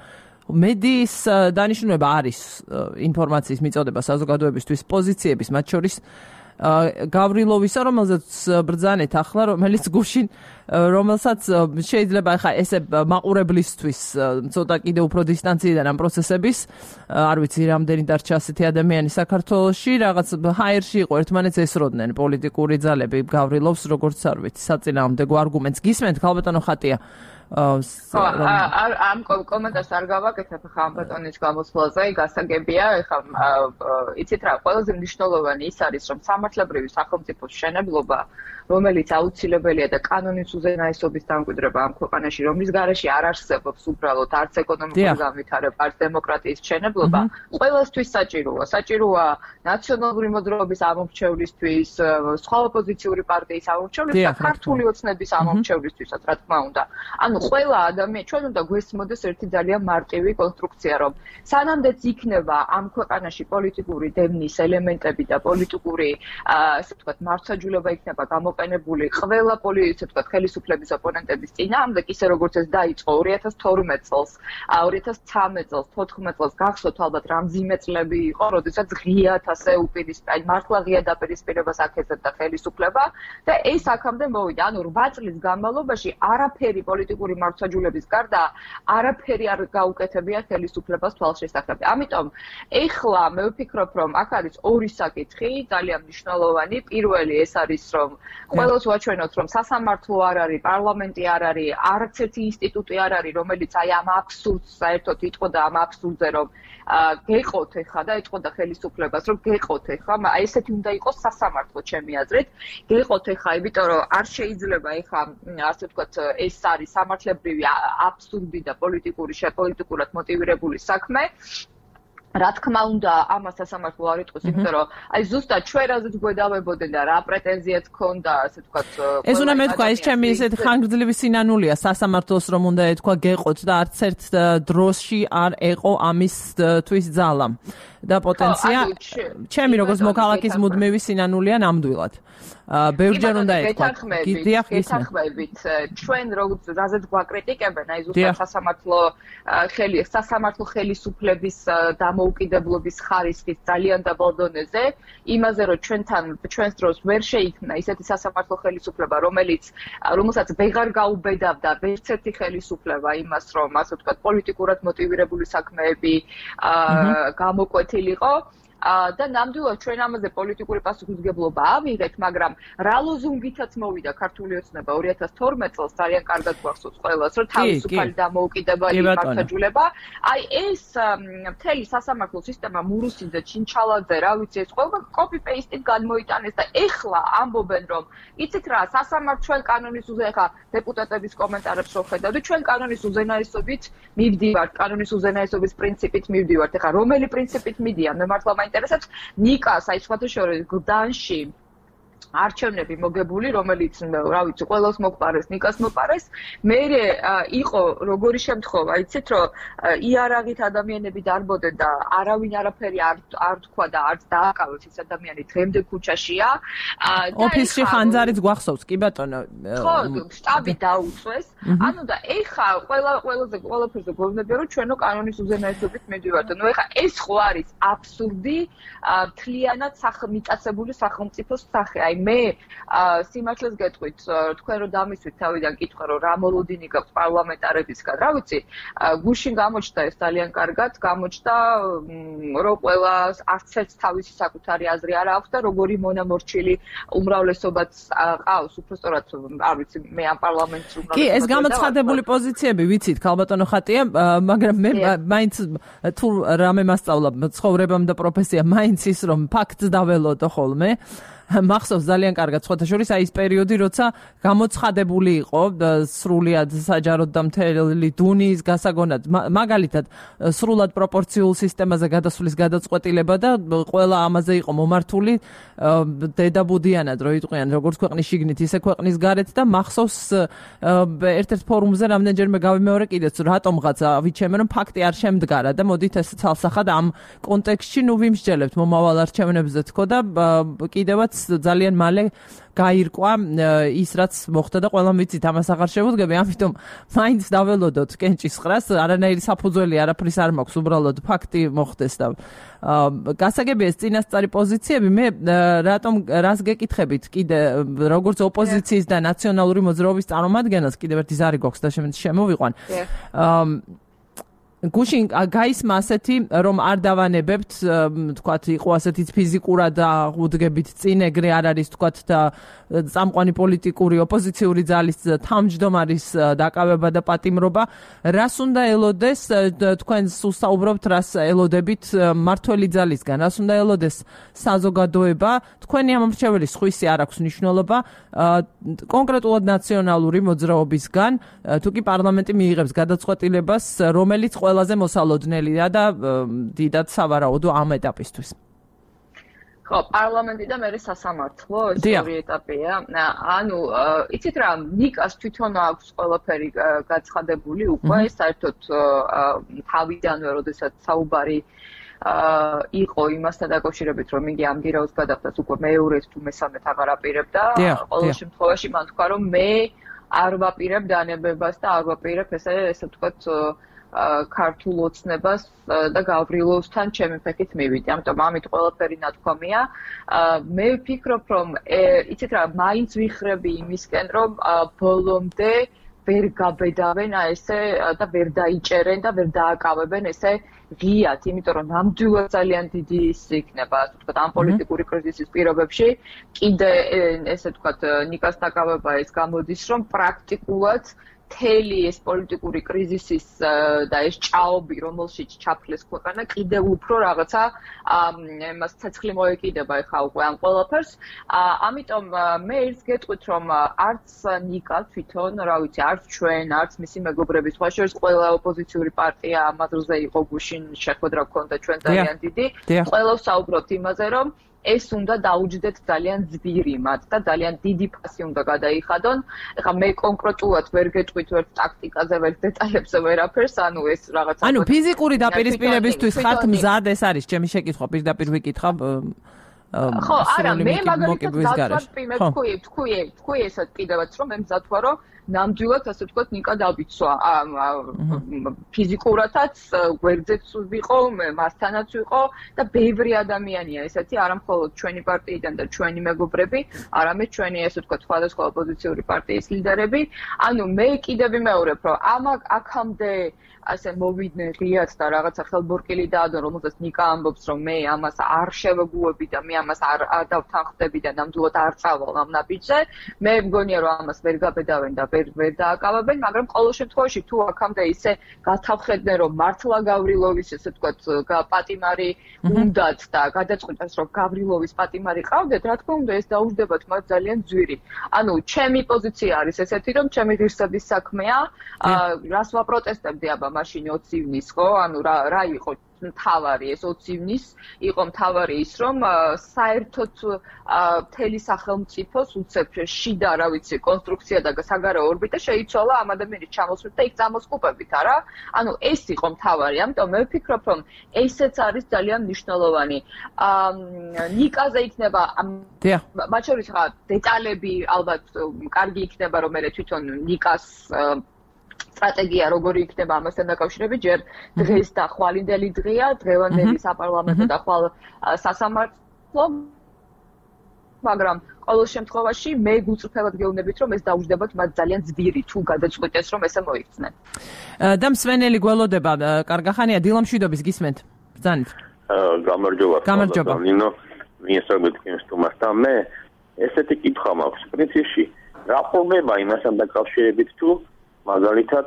მედიის დანიშნულება არის ინფორმაციის მიწოდება საზოგადოებისთვის პოზიციების, მათ შორის გავრილოვისა, რომელზეც ბრძანეთ ახლა, რომელიც გუშინ, რომელსაც შეიძლება ახლა ესე მაყურებლისთვის ცოტა კიდე უფრო დისტანციიდან ამ პროცესების, არ ვიცი რამდენი დარჩა ასეთი ადამიანი საქართველოში, რაღაც ჰაერში იყო ერთმანეთს ესროდნენ პოლიტიკური ძალები გავრილოვს, როგორც არ ვიცი, საწინააღმდეგო არგუმენტს გისმენთ, ხალბატონო ხატია. ხო, ამ კომენტარს არ გავაკეთებ ხა ამ ბატონის გამოსვლაზე, გასაგებია, ეხა იცით რა, ყველაზე მნიშვნელოვანი ის არის, რომ სამართლებრივი სახელმწიფოს მშენებლობა, რომელიც აუცილებელია და კანონის უზენაესობის დამკვიდრება ამ ქვეყანაში, რომლის გარეშე არ არსებობს უბრალოდ არც ეკონომიკური განვითარება, არც დემოკრატიის მშენებლობა, ყველასთვის საჭიროა. საჭიროა ნაციონალური მოძრაობის ამომრჩევლისთვის, სხვა ოპოზიციური პარტიის ამომრჩევლისთვის და ქართული ოცნების ამომრჩევლისთვისაც, რა თქმა უნდა. ანუ ყველა ადამიანი ჩვენ უნდა გვესმოდეს ერთი ძალიან მარტივი კონსტრუქცია, რომ სანამდეც იქნება ამ ქვეყანაში პოლიტიკური დევნის ელემენტები და პოლიტიკური, ასე ვთქვათ, მართლმსაჯულება იქნება გამოყენებული ყველა პოლიტიკოსი, ვთქვათ, ხელისუფლების ოპონენტების წინააღმდეგ, ისე როგორც ეს დაიწყო ორი ათას თორმეტ წელს, ორი ათას ცხრამეტ წელს, თოთხმეტ წელს, გახსოვთ ალბათ რა მძიმე წლები იყო, როდესაც ღიად ასე უპირისპირდა, მართლა ღიად დაპირისპირებას აქეზებდა ხელისუფლება და ეს აქამდე მოვიდა. ანუ რვა წლის განმავლობაში არაფერი პოლიტიკური მართლმსაჯულების გარდა არაფერი არ გაუკეთებია ხელისუფლებას თვალშესახებ. ამიტომ ეხლა მე ვფიქრობ, რომ აქ არის ორი საკითხი ძალიან მნიშვნელოვანი. პირველი ეს არის, რომ ყველას ვაჩვენოთ, რომ სასამართლო არ არის, პარლამენტი არ არის, არც ერთი ინსტიტუტი არ არის, რომელიც აი ამ აბსურდს საერთოდ იტყოდა ამ აბსურდზე, რომ გეყოთ ეხლა და იტყოდა ხელისუფლებას, რომ გეყოთ ეხლა, აი ესეთი უნდა იყოს სასამართლო ჩემი აზრით. გეყოთ ეხლა, იმიტომ რომ არ შეიძლება ეხლა ასე ვთქვათ, ეს არის სამართლებრივი აბსურდი და პოლიტიკური შეპოლიტიკურად მოტივირებული საქმე. რა თქმა უნდა, ამას სასამართლო არ იტყვის, იმიტომ რომ აი ზუსტად ჩვენ რაზეც გვედავებოდნენ და რა პრეტენზიაც ქონდა, ასე ვთქვათ, ეს უნდა მეთქვა, ეს ჩემი ესეთ ხანგრძლივი სინანულია სასამართლოს, რომ უნდა ეთქვა გეყოთ და არც ერთ დროში არ ეყო ამისთვის ძალა და პოტენცია. ჩემი როგორც მოქალაქის მუდმივი სინანულია ნამდვილად. ბევრჯერ უნდა ეთქვა. გიდიახ, გითხრებით, ჩვენ როგორც რაზეც გვაკრიტიკებენ, აი ზუსტად სასამართლო ხელი, სასამართლო ხელისუფლების დამოუკიდებლობის ხარისხის ძალიან დაბალ დონეზე, იმაზე რომ ჩვენთან ჩვენს დროს ვერ შეიქმნა ისეთი სასამართლო ხელისუფლება, რომელიც რომელსაც ვეღარ გაუბედავდა ვერც ერთი ხელისუფლება იმას, რომ ასე ვთქვათ, პოლიტიკურად მოტივირებული საქმეები გამოკვეთილიყო. და ნამდვილად ჩვენ ამაზე პოლიტიკური პასუხისმგებლობა ავიღეთ, მაგრამ რა ლოზუნგითაც მოვიდა ქართული ოცნება ორი ათას თორმეტ წელს ძალიან კარგად გვახსოვს ყველას, რომ თავისუფალი დამოუკიდებელი მართლმსაჯულება, აი ეს მთელი სასამართლო სისტემა მურუსიძე, ჩინჩალაძე, რა ვიცი, ეს ყველა კოპი-პეისტით გადმოიტანეს და ეხლა ამბობენ, რომ იცით რა, სასამართლო ჩვენ კანონის უზენაესობით, ხა დეპუტატების კომენტარებს რო ხედავდი, ჩვენ კანონის უზენაესობით მივდივართ, კანონის უზენაესობის პრინციპით მივდივართ. ეხლა რომელი პრინციპით მიდიან? მე მართლა ინტერესებს ნიკას, აი სხვათა შორის გლდანში არჩევნები მოგებული, რომელიც, რა ვიცი, ყველას მოგპარეს, ნიკას მოპარეს. მე იყო როგორი შემთხვევა, იცით, რომ იარაღით ადამიანები დარბოდნენ და არავინ არაფერი არ არ თქვა და არც დააკავეს ეს ადამიანი დღემდე ქუჩაშია. ოფისში ხანძარიც გვახსოვს, კი ბატონო. ხო, შტაბი დაუწვეს. ანუ და ეხა ყველა ყველაზე ყველაფერზე გვეუბნებიან, რომ ჩვენო კანონის უზენაესობით მივდივართ. ნუ ეხა ეს ხო არის აბსურდი, მთლიანად მიწასებული სახელმწიფოს სახე. აი მე სიმართლეს გეტყვით, თქვენ რომ დამისვით თავიდან კითხვა, რომ რა მოლოდინი გაქვს პარლამენტარებისგან, რა ვიცი, გუშინ გამოჩნდა ეს ძალიან კარგად, გამოჩნდა, რომ ყველას არც ერთ თავისი საკუთარი აზრი არ აქვს და როგორი მონამორჩილი უმრავლესობაც ყავს, უბრალოდ არ ვიცი, მე ამ პარლამენტს უმრავლესობა. კი, ეს გამოცხადებული პოზიციები ვიცით, ქალბატონო ხატია, მაგრამ მე მაინც თუ რამე მასწავლა ცხოვრებამ და პროფესია, მაინც ის რომ ფაქტს დაველოდო ხოლმე. მახსოვს ძალიან კარგად სხვათა შორის აი ეს პერიოდი, როცა გამოცხადებული იყო სრულიად საჯაროდ და მთელი დუნის გასაგონად, მაგალითად სრულად პროპორციულ სისტემაზე გადასვლის გადაწყვეტილება და ყველა ამაზე იყო მომართული დედაბუდიანად, რო იტყვიან როგორც ქვეყნის შიგნით, ისე ქვეყნის გარეთ და მახსოვს ერთ-ერთ ფორუმზე რამდენჯერმე გავიმეორე კიდეც რატომღაც ავიჩემე რომ ფაქტი არ შემდგარა და მოდით ეს ცალსახად ამ კონტექსტში ნუ ვიმსჯელებთ მომავალ არჩევნებზე თქო და კიდევაც ძალიან მალე გაირკვა ის რაც მოხდა და ყველამ ვიცით ამას აღარ შევუდგები, ამიტომ მაინც დაველოდოთ კენჭისყრას, არანაირი საფუძველი არაფრის არ მაქვს, უბრალოდ ფაქტი მოხდეს და გასაგებია ეს წინასწარი პოზიციები, მე რატომ რას გეკითხებით კიდე როგორც ოპოზიციის და ნაციონალური მოძრაობის წარმომადგენელს კიდევ ერთი ზარი გვაქვს და შემოვიყვან. გუშინ გაისმა ასეთი რომ არ დავანებებთ, თქვათ იყო ასეთი ფიზიკურად აღუდგებით წინ ეგრე არ არის თქვათ და წამყვანი პოლიტიკური ოპოზიციური ძალის თავმჯდომარის დაკავება და პატიმრობა, რას უნდა ელოდეს თქვენ საუბრობთ რას ელოდებით მართველი ძალისგან, რას უნდა ელოდეს საზოგადოება, თქვენი ამომრჩეველი სხვისი არ აქვს მნიშვნელობა, კონკრეტულად ნაციონალური მოძრაობისგან, თუ კი პარლამენტი მიიღებს გადაწყვეტილებას, რომელიც ყველაზე მოსალოდნელია და დიდად სავარაუდო ამ ეტაპისთვის. ხო, პარლამენტი და მე სასამართლო ეს ორი ეტაპია. ანუ იცით რა, ნიკას თვითონ აქვს ყველაფერი გაცხადებული უკვე, საერთოდ თავიდანვე, როდესაც საუბარი იყო იმასთან დაკავშირებით, რომ იგი ამ გირაოს გადახდას უკვე მეორედ თუ მესამედ აღარ აპირებდა. ყოველ შემთხვევაში მან თქვა, რომ მე არ ვაპირებ დანებებას და არ ვაპირებ ესე ესე ვთქვათ ქართულ ოცნებას და გავრილოვსთან ჩემი ფეხით მივიდი. ამიტომ ამით ყველაფერი ნათქვამია. მე ვფიქრობ, რომ იცით რა, მაინც ვიხრები იმისკენ, რომ ბოლომდე ვერ გაბედავენ ესე და ვერ დაიჭერენ და ვერ დააკავებენ ესე ღიად, იმიტომ რომ ნამდვილად ძალიან დიდი ის იქნება, ასე ვთქვათ, ამ პოლიტიკური კრიზისის პირობებში. კიდე ესე ვთქვათ, ნიკას დაკავება ეს გამოდის, რომ პრაქტიკულად მთელი ეს პოლიტიკური კრიზისის და ეს ჭაობი, რომელშიც ჩაფლეს ქვეყანა, კიდევ უფრო რაღაცა იმას ცეცხლი მოეკიდება ეხა უკვე ამ ყველაფერს. ამიტომ მე ერთს გეტყვით, რომ არც ნიკა თვითონ, რა ვიცი, არც ჩვენ, არც მისი მეგობრები, სხვა შორის ყველა ოპოზიციური პარტია ამ აზრზე იყო გუშინ შეხვედრა გქონდა ჩვენ ძალიან დიდი. ყველა ვსაუბრობთ იმაზე, რომ ეს უნდა დაუჯდეთ ძალიან ძვირი მათ და ძალიან დიდი ფასი უნდა გადაიხადონ. ეხლა მე კონკრეტულად ვერ გეტყვით ვერ ტაქტიკაზე, ვერ დეტალებზე ვერაფერს, ანუ ეს რაღაცა. ანუ ფიზიკური დაპირისპირებისთვის ხართ მზად, ეს არის ჩემი შეკითხვა, პირდაპირ ვიკითხავ. ხო, არა, მე მაგალითად მზად ვარ, თქვი, თქვი, თქვი ესეთ კიდევაც რომ მე მზად ვარ, რომ ნამდვილად ასე ვთქვათ ნიკა დავიცვა. ფიზიკურადაც გვერდზეც ვიყო, მასთანაც ვიყო და ბევრი ადამიანია ესეთი, არა მხოლოდ ჩვენი პარტიიდან და ჩვენი მეგობრები, არამედ ჩვენი ასე ვთქვათ სხვადასხვა ოპოზიციური პარტიის ლიდერები. ანუ მე კიდევ ვიმეორებ, რომ ამ აქამდე ასე მოვიდნენ ღიად და რაღაცა ხელბორკილი დაადო, რომელსაც ნიკა ამბობს, რომ მე ამას არ შევეგუები და მე ამას არ არ დავთანხმდები და ნამდვილად არ წავალ ამ ნაბიჯზე. მე მგონია, რომ ამას ვერ გაბედავენ და ვერ ვერ დააკავებენ, მაგრამ ყოველ შემთხვევაში თუ აქამდე ისე გათავხედდნენ, რომ მართლა გავრილოვის ესე ვთქვათ პატიმარი უნდათ და გადაწყვიტეს, რომ გავრილოვის პატიმარი ყავდეთ, რა თქმა უნდა ეს დაუჯდებათ მათ ძალიან ძვირი. ანუ ჩემი პოზიცია არის ესეთი, რომ ჩემი ღირსების საქმეა, რას ვაპროტესტებდი აბა მაშინ ოცი ივნის, ხო? ანუ რა რა იყო მთავარი ეს ოცი ივნის იყო მთავარი ის, რომ საერთოდ მთელი სახელმწიფოს უცებ შიდა, რა ვიცი, კონსტრუქცია და საგარეო ორბიტა შეიცვალა ამ ადამიანის ჩამოსვლით და იქ წამოსკუპებით, არა? ანუ ეს იყო მთავარი, ამიტომ მე ვფიქრობ, რომ ესეც არის ძალიან მნიშვნელოვანი. ნიკაზე იქნება მათ შორის ხა დეტალები ალბათ კარგი იქნება, რომ მე თვითონ ნიკას სტრატეგია როგორი იქნება ამასთან დაკავშირებით, ჯერ დღეს და ხვალინდელი დღეა, დღევანდელი საპარლამენტო და ხვალ სასამართლო, მაგრამ ყოველ შემთხვევაში მე გულწრფელად გეუბნებით, რომ ეს დაუჯდებათ მათ ძალიან ძვირი თუ გადაწყვიტეს, რომ ესე მოიქცნენ. და მსვენელი გველოდება, კარგახანია, დილამშვიდობის გისმენთ. ბრძანით. გამარჯობა. გამარჯობა. ნინო, მიესალმებით კენსტუმას და მე ესეთი კითხვა მაქვს. პრინციპში, რა ხდება იმასთან დაკავშირებით თუ მაგალითად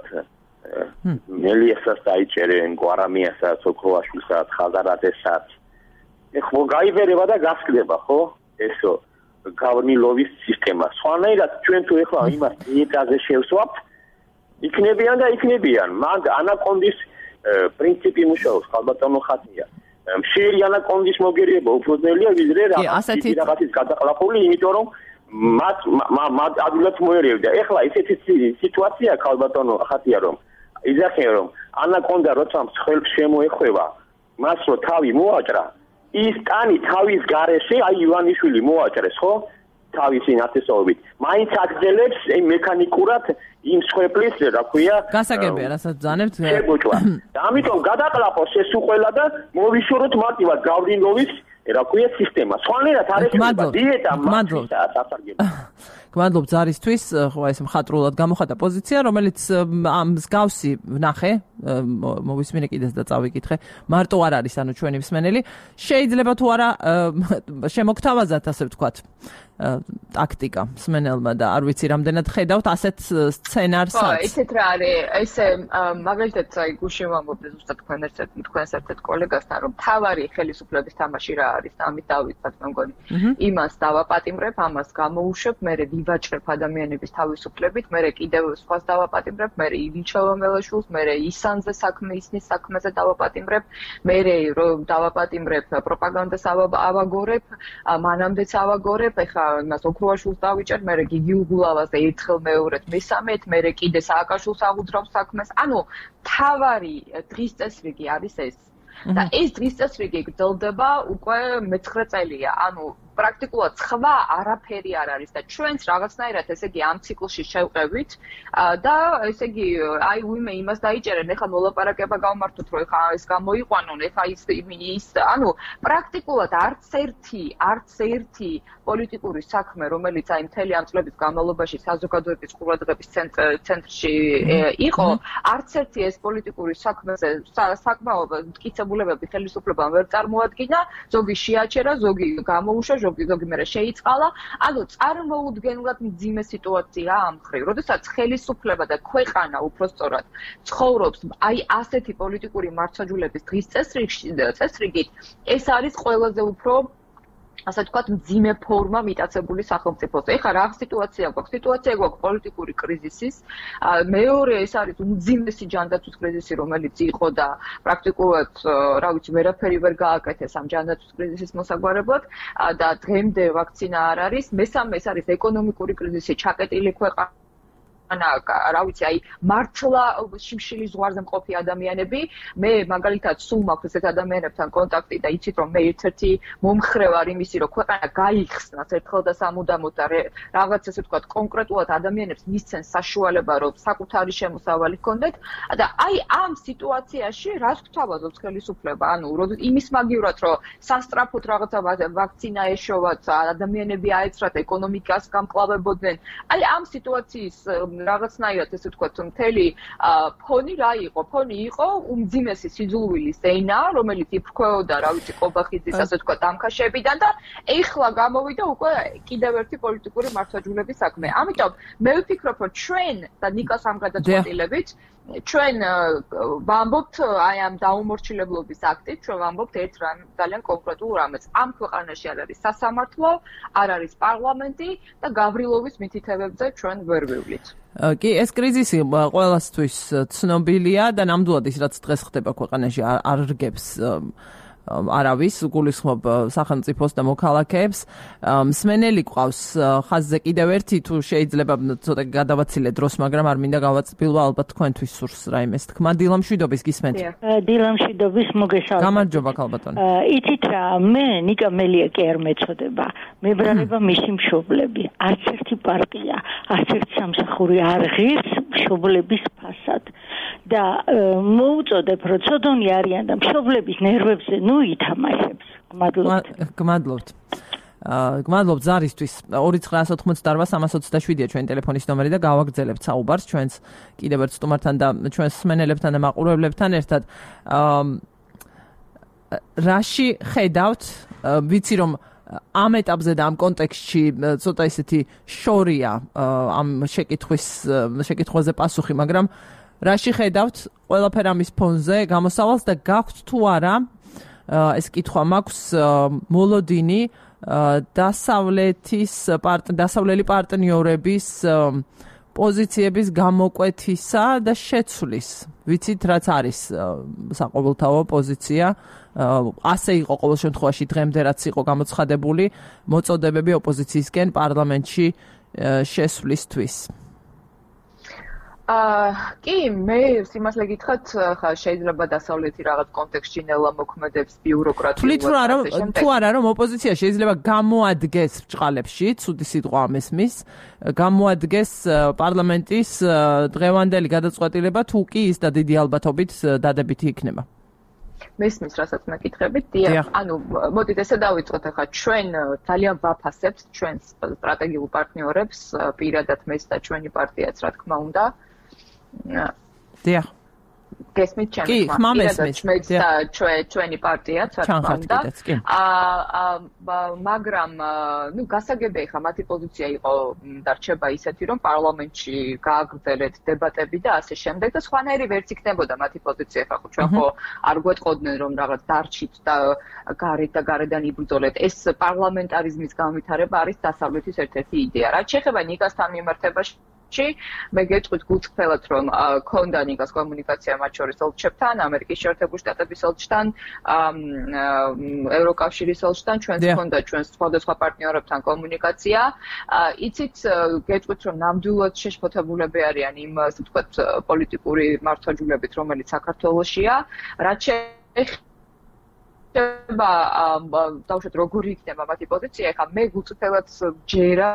მელიასაც დაიჭერენ, გვარამიასაც, ოქროაშვილსაც, ხაზარაძესაც. ეხლა გაიბერება და გასკდება, ხო? ესო. გავრნილობის სისტემა. სხვანაირად ჩვენ თუ ეხლა იმას დიეტაზე შევსვამთ, იქნებიან და იქნებიან. მაგ ანაკონდის პრინციპი მუშაობს, ხალბატონო ხათია. მშიერი ანაკონდის მოგერიება უფრო ძნელია ვიდრე რაღაცის გადაყლაპული, იმიტომ რომ მათ მათ ადვილად მოერევდა. ეხლა ესეთი სიტუაცია ხალბატონო ხათია რომ იზახენ რომ ანაკონდა როცა მსხვილს შემოეხვევა, მას რო თავი მოაჭრა, ის ტანი თავის გარეშე, აი ივანიშვილი მოაჭრეს, ხო? თავისი ნათესაობით. მაინც აგრძელებს მექანიკურად იმ მსხვერპლის, რა ქვია, გასაგებია, რასაც ბრძანებთ. შეგოჭვა. და ამიტომ გადაყლაპოს ეს უყველა და მოვიშოროთ მარტივად გავრდინობის, რა ქვია, სისტემა. სხვანაირად არ ეშება დიეტა მასა სასარგებლო. გმადლობ ზარისთვის, ხო ეს მხატვრულად გამოხატა პოზიცია, რომელიც ამ მსგავსი ვნახე, მოვისმინე კიდეც და წავიკითხე, მარტო არ არის ანუ ჩვენი მსმენელი, შეიძლება თუ არა შემოგთავაზათ, ასე ვთქვათ, ტაქტიკა მსმენელმა და არ ვიცი რამდენად ხედავთ ასეთ სცენარსაც. ხო, ისეთ რა არის, ესე მაგალითად აი გუშინ ვამბობდი ზუსტად თქვენ ერთ თქვენს ერთ კოლეგასთან, რომ თავარი ხელისუფლების თამაში რა არის, ამით დავიწყოთ მე მგონი. იმას დავაპატიმრებ, ამას გამოუშვებ, მე ვაჭრებ ადამიანების თავისუფლებით, მე კიდევ სხვას დავაპატიმრებ, მე ილჩევა მელაშვილს, მე ისანზე საქმე, ისნის საქმეზე დავაპატიმრებ, მე რომ დავაპატიმრებ პროპაგანდას ავაგორებ, მანამდეც ავაგორებ, ეხლა იმას ოქროაშვილს დავიჭერ, მე გიგი უგულავას და ერთხელ მეორედ მესამედ, მე კიდე სააკაშვილს აღუძრავ საქმეს. ანუ თავარი დღის წესრიგი არის ეს. და ეს დღის წესრიგი გრძელდება უკვე მეცხრე წელია. ანუ პრაქტიკულად სხვა არაფერი არ არის და ჩვენც რაღაცნაირად ესე იგი ამ ციკლში შევყევით და ესე იგი აი ვიმე იმას დაიჭერენ, ეხლა მოლაპარაკება გავმართოთ, რომ ეხლა ეს გამოიყვანონ, ეხლა ის ის ანუ პრაქტიკულად არც ერთი, არც ერთი პოლიტიკური საქმე, რომელიც აი მთელი ამ წლების განმავლობაში საზოგადოების ყურადღების ცენტრში იყო, არც ერთი ეს პოლიტიკური საქმეზე საკმაოდ მტკიცებულებები ხელისუფლებამ ვერ წარმოადგინა, ზოგი შეაჩერა, ზოგი გამოუშვა, ზოგი მერე შეიწყალა, ანუ წარმოუდგენლად მძიმე სიტუაცია ამ მხრივ. როდესაც ხელისუფლება და ქვეყანა უпростоრად ცხოვრობს აი ასეთი პოლიტიკური მართლმსაჯულების დღის წესრიგით, ეს არის ყველაზე უფრო ასე ვთქვათ, მძიმე ფორმა მიტაცებული სახელმწიფოს. ეხლა რა სიტუაცია გვაქვს? სიტუაცია გვაქვს პოლიტიკური კრიზისის. მეორე ეს არის უმძიმესი ჯანდაცვის კრიზისი, რომელიც იყო და პრაქტიკულად, რა ვიცი, ვერაფერი ვერ გააკეთეს ამ ჯანდაცვის კრიზისის მოსაგვარებლად და დღემდე ვაქცინა არ არის. მესამე ეს არის ეკონომიკური კრიზისი, ჩაკეტილი ქვეყანა. რა ვიცი, აი მართლა შიმშილის ზღვარზე მყოფი ადამიანები, მე მაგალითად სულ მაქვს ესეთ ადამიანებთან კონტაქტი და იცით რომ მე ერთ-ერთი მომხრე ვარ იმისი, რომ ქვეყანა გაიხსნას ერთხელ და სამუდამოდ და რაღაც ესე ვთქვათ კონკრეტულად ადამიანებს მისცენ საშუალება, რომ საკუთარი შემოსავალი ჰქონდეთ და აი ამ სიტუაციაში რას გვთავაზობს ხელისუფლება? ანუ იმის მაგივრად, რომ სასტრაფოდ რაღაცა ვაქცინა ეშოვათ, ადამიანები აეცრათ, ეკონომიკას გამკლავებოდნენ. აი ამ სიტუაციის რაღაცნაირად ესე ვთქვათ, მთელი ფონი რა იყო? ფონი იყო უმძიმესი სიძულვილის ენა, რომელიც იფრქვეოდა, რა ვიცი, ყობახიძის ასე ვთქვათ, დამქაშებიდან და ეხლა გამოვიდა უკვე კიდევ ერთი პოლიტიკური მართლმსაჯულების საქმე. ამიტომ მე ვფიქრობ, რომ ჩვენ და ნიკას ამ გადაწყვეტილებით ჩვენ ვამბობთ აი ამ დაუმორჩილებლობის აქტით, ჩვენ ვამბობთ ერთ რამ ძალიან კონკრეტულ რამეს. ამ ქვეყანაში არ არის სასამართლო, არ არის პარლამენტი და გავრილოვის მითითებებზე ჩვენ ვერ ვივლით. კი, ეს კრიზისი ყველასთვის ცნობილია და ნამდვილად ის რაც დღეს ხდება ქვეყანაში არ რგებს არავის, გულისხმობ სახელმწიფოს და მოქალაქეებს. მსმენელი გვყავს ხაზზე კიდევ ერთი, თუ შეიძლება ცოტა გადავაცილე დროს, მაგრამ არ მინდა გავაწბილვა, ალბათ თქვენთვის სურს რაიმეს თქმა. დილამშვიდობის გისმენთ. დილამშვიდობის მოგესალმებით. გამარჯობა ქალბატონო. იცით რა, მე ნიკა მელიაკი არ მეწოდება. მებრალება მისი მშობლები. არც ერთი პარტია, არც ერთი სამსახური არ ღირს მშობლების ფასად. და მოუწოდებ, რომ ცოდონი არიან და მშობლების ნერვებზე ნუ ითამაშებს. გმადლობთ. გმადლობთ. გმადლობთ ზარისთვის. ორი ცხრა ოთხმოცდაოთხ სამას ოცდაშვიდია ჩვენი ტელეფონის ნომერი და გავაგრძელებთ საუბარს ჩვენს კიდევ ერთ სტუმართან და ჩვენს მსმენელებთან და მაყურებლებთან ერთად. რაში ხედავთ, ვიცი რომ ამ ეტაპზე და ამ კონტექსტში ცოტა ისეთი შორია ამ შეკითხვის შეკითხვაზე პასუხი, მაგრამ რაში ხედავთ ყველაფერ ამის ფონზე გამოსავალს და გაქვთ თუ არა ეს კითხვა მაქვს მოლოდინი დასავლეთის დასავლელი პარტნიორების პოზიციების გამოკვეთისა და შეცვლის. ვიცით რაც არის საყოველთაო პოზიცია. ასე იყო ყოველ შემთხვევაში დღემდე რაც იყო გამოცხადებული მოწოდებები ოპოზიციისკენ პარლამენტში შესვლისთვის. აა კი მე სიმართლე გითხრათ ხა შეიძლება დასავლეთი რაღაც კონტექსტში ნელა მოქმედებს ბიუროკრატიულად თუ არა თუ არა რომ ოპოზიცია შეიძლება გამოადგეს ბჭყალებში ცუდი სიტყვა ამესმის გამოადგეს პარლამენტის დღევანდელი გადაწყვეტილება თუ კი ის და დიდი ალბათობით დადებითი იქნება მესმის რასაც მეკითხებით დიახ ანუ მოდით ესე დავიწყოთ ახლა ჩვენ ძალიან ვაფასებთ ჩვენს სტრატეგიულ პარტნიორებს პირადად მეც და ჩვენი პარტიაც რა თქმა უნდა დიახ გესმით ჩემს კი ხმა მესმის მეც და ჩვენი პარტიაც რა თქმა უნდა აა მაგრამ ნუ გასაგებია ხა მათი პოზიცია იყო დარჩება ისეთი რომ პარლამენტში გააგრძელეთ დებატები და ასე შემდეგ და სხვანაირი ვერც იქნებოდა მათი პოზიცია ხა ხო ჩვენ ხო არ გვეტყოდნენ რომ რაღაც დარჩით და გარეთ და გარედან იბრძოლეთ ეს პარლამენტარიზმის განვითარება არის დასავლეთის ერთ-ერთი იდეა რაც შეეხება ნიკასთან მიმართებაში მე გეტყვით გულწრფელად რომ ქონდა ნიკას კომუნიკაცია მათ შორის ელჩებთან, ამერიკის შეერთებული შტატების ელჩთან, ევროკავშირის ელჩთან, ჩვენს ქონდა ჩვენს სხვადასხვა პარტნიორებთან კომუნიკაცია. იცით გეტყვით რომ ნამდვილად შეშფოთებულები არიან იმ ასე ვთქვათ პოლიტიკური მართვაჯულებით, რომელიც საქართველოშია, რაც შეეხება დავუშვათ როგორი იქნება მათი პოზიცია, ეხლა მე გულწრფელად ჯერა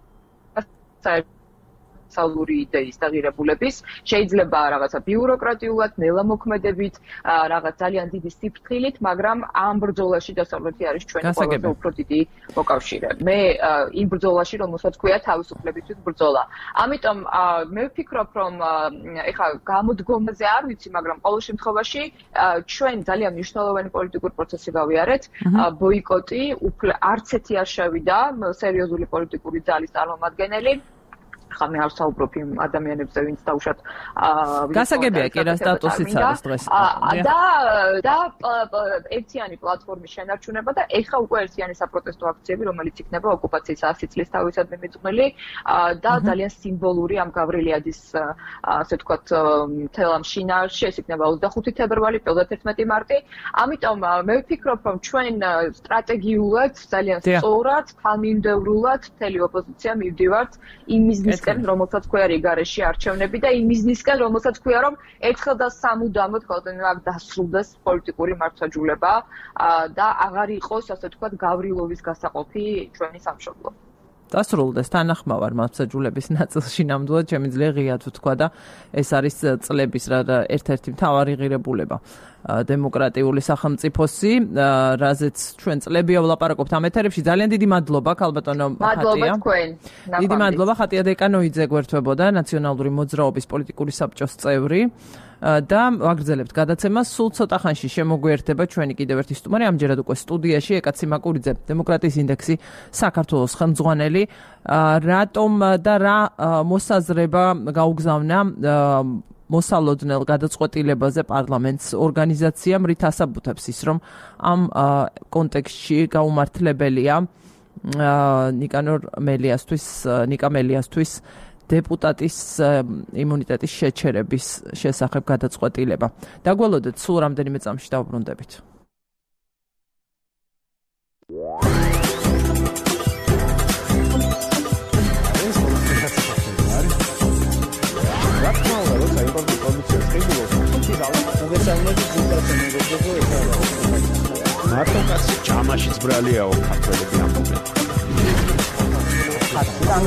სალური იდეის დაღირებულების შეიძლება რაღაცა ბიუროკრატიულად, ნელა მოქმედებით, რაღაც ძალიან დიდი სიფრთხილით, მაგრამ ამ ბრძოლაში დასავლეთი არის ჩვენი ყველაზე უფრო დიდი მოკავშირე. მე იმ ბრძოლაში, რომელსაც ქვია თავისუფლებისთვის ბრძოლა. ამიტომ მე ვფიქრობ, რომ ეხლა გამოდგომაზე არ ვიცი, მაგრამ ყოველ შემთხვევაში ჩვენ ძალიან მნიშვნელოვანი პოლიტიკური პროცესი გავიარეთ, ბოიკოტი, არც ერთი არ შევიდა სერიოზული პოლიტიკური ძალის წარმომადგენელი ხა მე არ საუბრობ იმ ადამიანებზე, ვინც დაუშვათ გასაგებია კი რა სტატუსიც არის დღეს. და და ერთიანი პლატფორმის შენარჩუნება და ეხა უკვე ერთიანი საპროტესტო აქციები, რომელიც იქნება ოკუპაციის ასი წლის თავისადმი მიძღვნილი და ძალიან სიმბოლური ამ გავრილიადის ასე ვთქვათ მთელ ამ შინაარსში, ეს იქნება ოცდახუთი თებერვალი, ოცდაათერთმეტი მარტი. ამიტომ მე ვფიქრობ, რომ ჩვენ სტრატეგიულად ძალიან სწორად, თანმიმდევრულად მთელი ოპოზიცია მივდივართ იმ მიზნისკენ, რომელსაც ქვია რიგარეში არჩევნები და იმ მიზნისკენ, რომელსაც ქვია რომ ერთხელ და სამუდამოდ ყოველდღე აქ დასრულდეს პოლიტიკური მართვაჯულება და აღარ იყოს ასე ვთქვათ გავრილოვის გასაყოფი ჩვენი სამშობლო. დასრულდეს თანახმოვარ მართვაჯულების ნაწილში ნამდვილად შემიძლია ღიად ვთქვა და ეს არის წლების ერთ-ერთი მთავარი ღირებულება დემოკრატიული სახელმწიფოსი, რაზეც ჩვენ წლებია ვლაპარაკობთ ამ ეთერებში. ძალიან დიდი მადლობა ქალბატონო ხატია. დიდი მადლობა ხატია დეკანოიძე გვერდთვებოდა ნაციონალური მოძრაობის პოლიტიკური საბჭოს წევრი და ვაგრძელებთ გადაცემას. სულ ცოტა ხანში შემოგვიერთება ჩვენი კიდევ ერთი სტუმარი, ამჯერად უკვე სტუდიაში ეკაცი მაკურიძე, დემოკრატიის ინდექსი საქართველოს ხელმძღვანელი. რატომ და რა მოსაზრება გაუგზავნა მოსალოდნელ გადაწყვეტილებაზე პარლამენტს ორგანიზაციამ, რით ასაბუთებს ის, რომ ამ კონტექსტში გაუმართლებელია ნიკანორ მელიასთვის, ნიკა მელიასთვის დეპუტატის იმუნიტეტის შეჩერების შესახებ გადაწყვეტილება. დაგველოდეთ, სულ რამდენიმე წამში დავბრუნდებით. მარტო კაცი ჯამაშიც ბრალიაო ქართველები ამბობენ. გადაცემას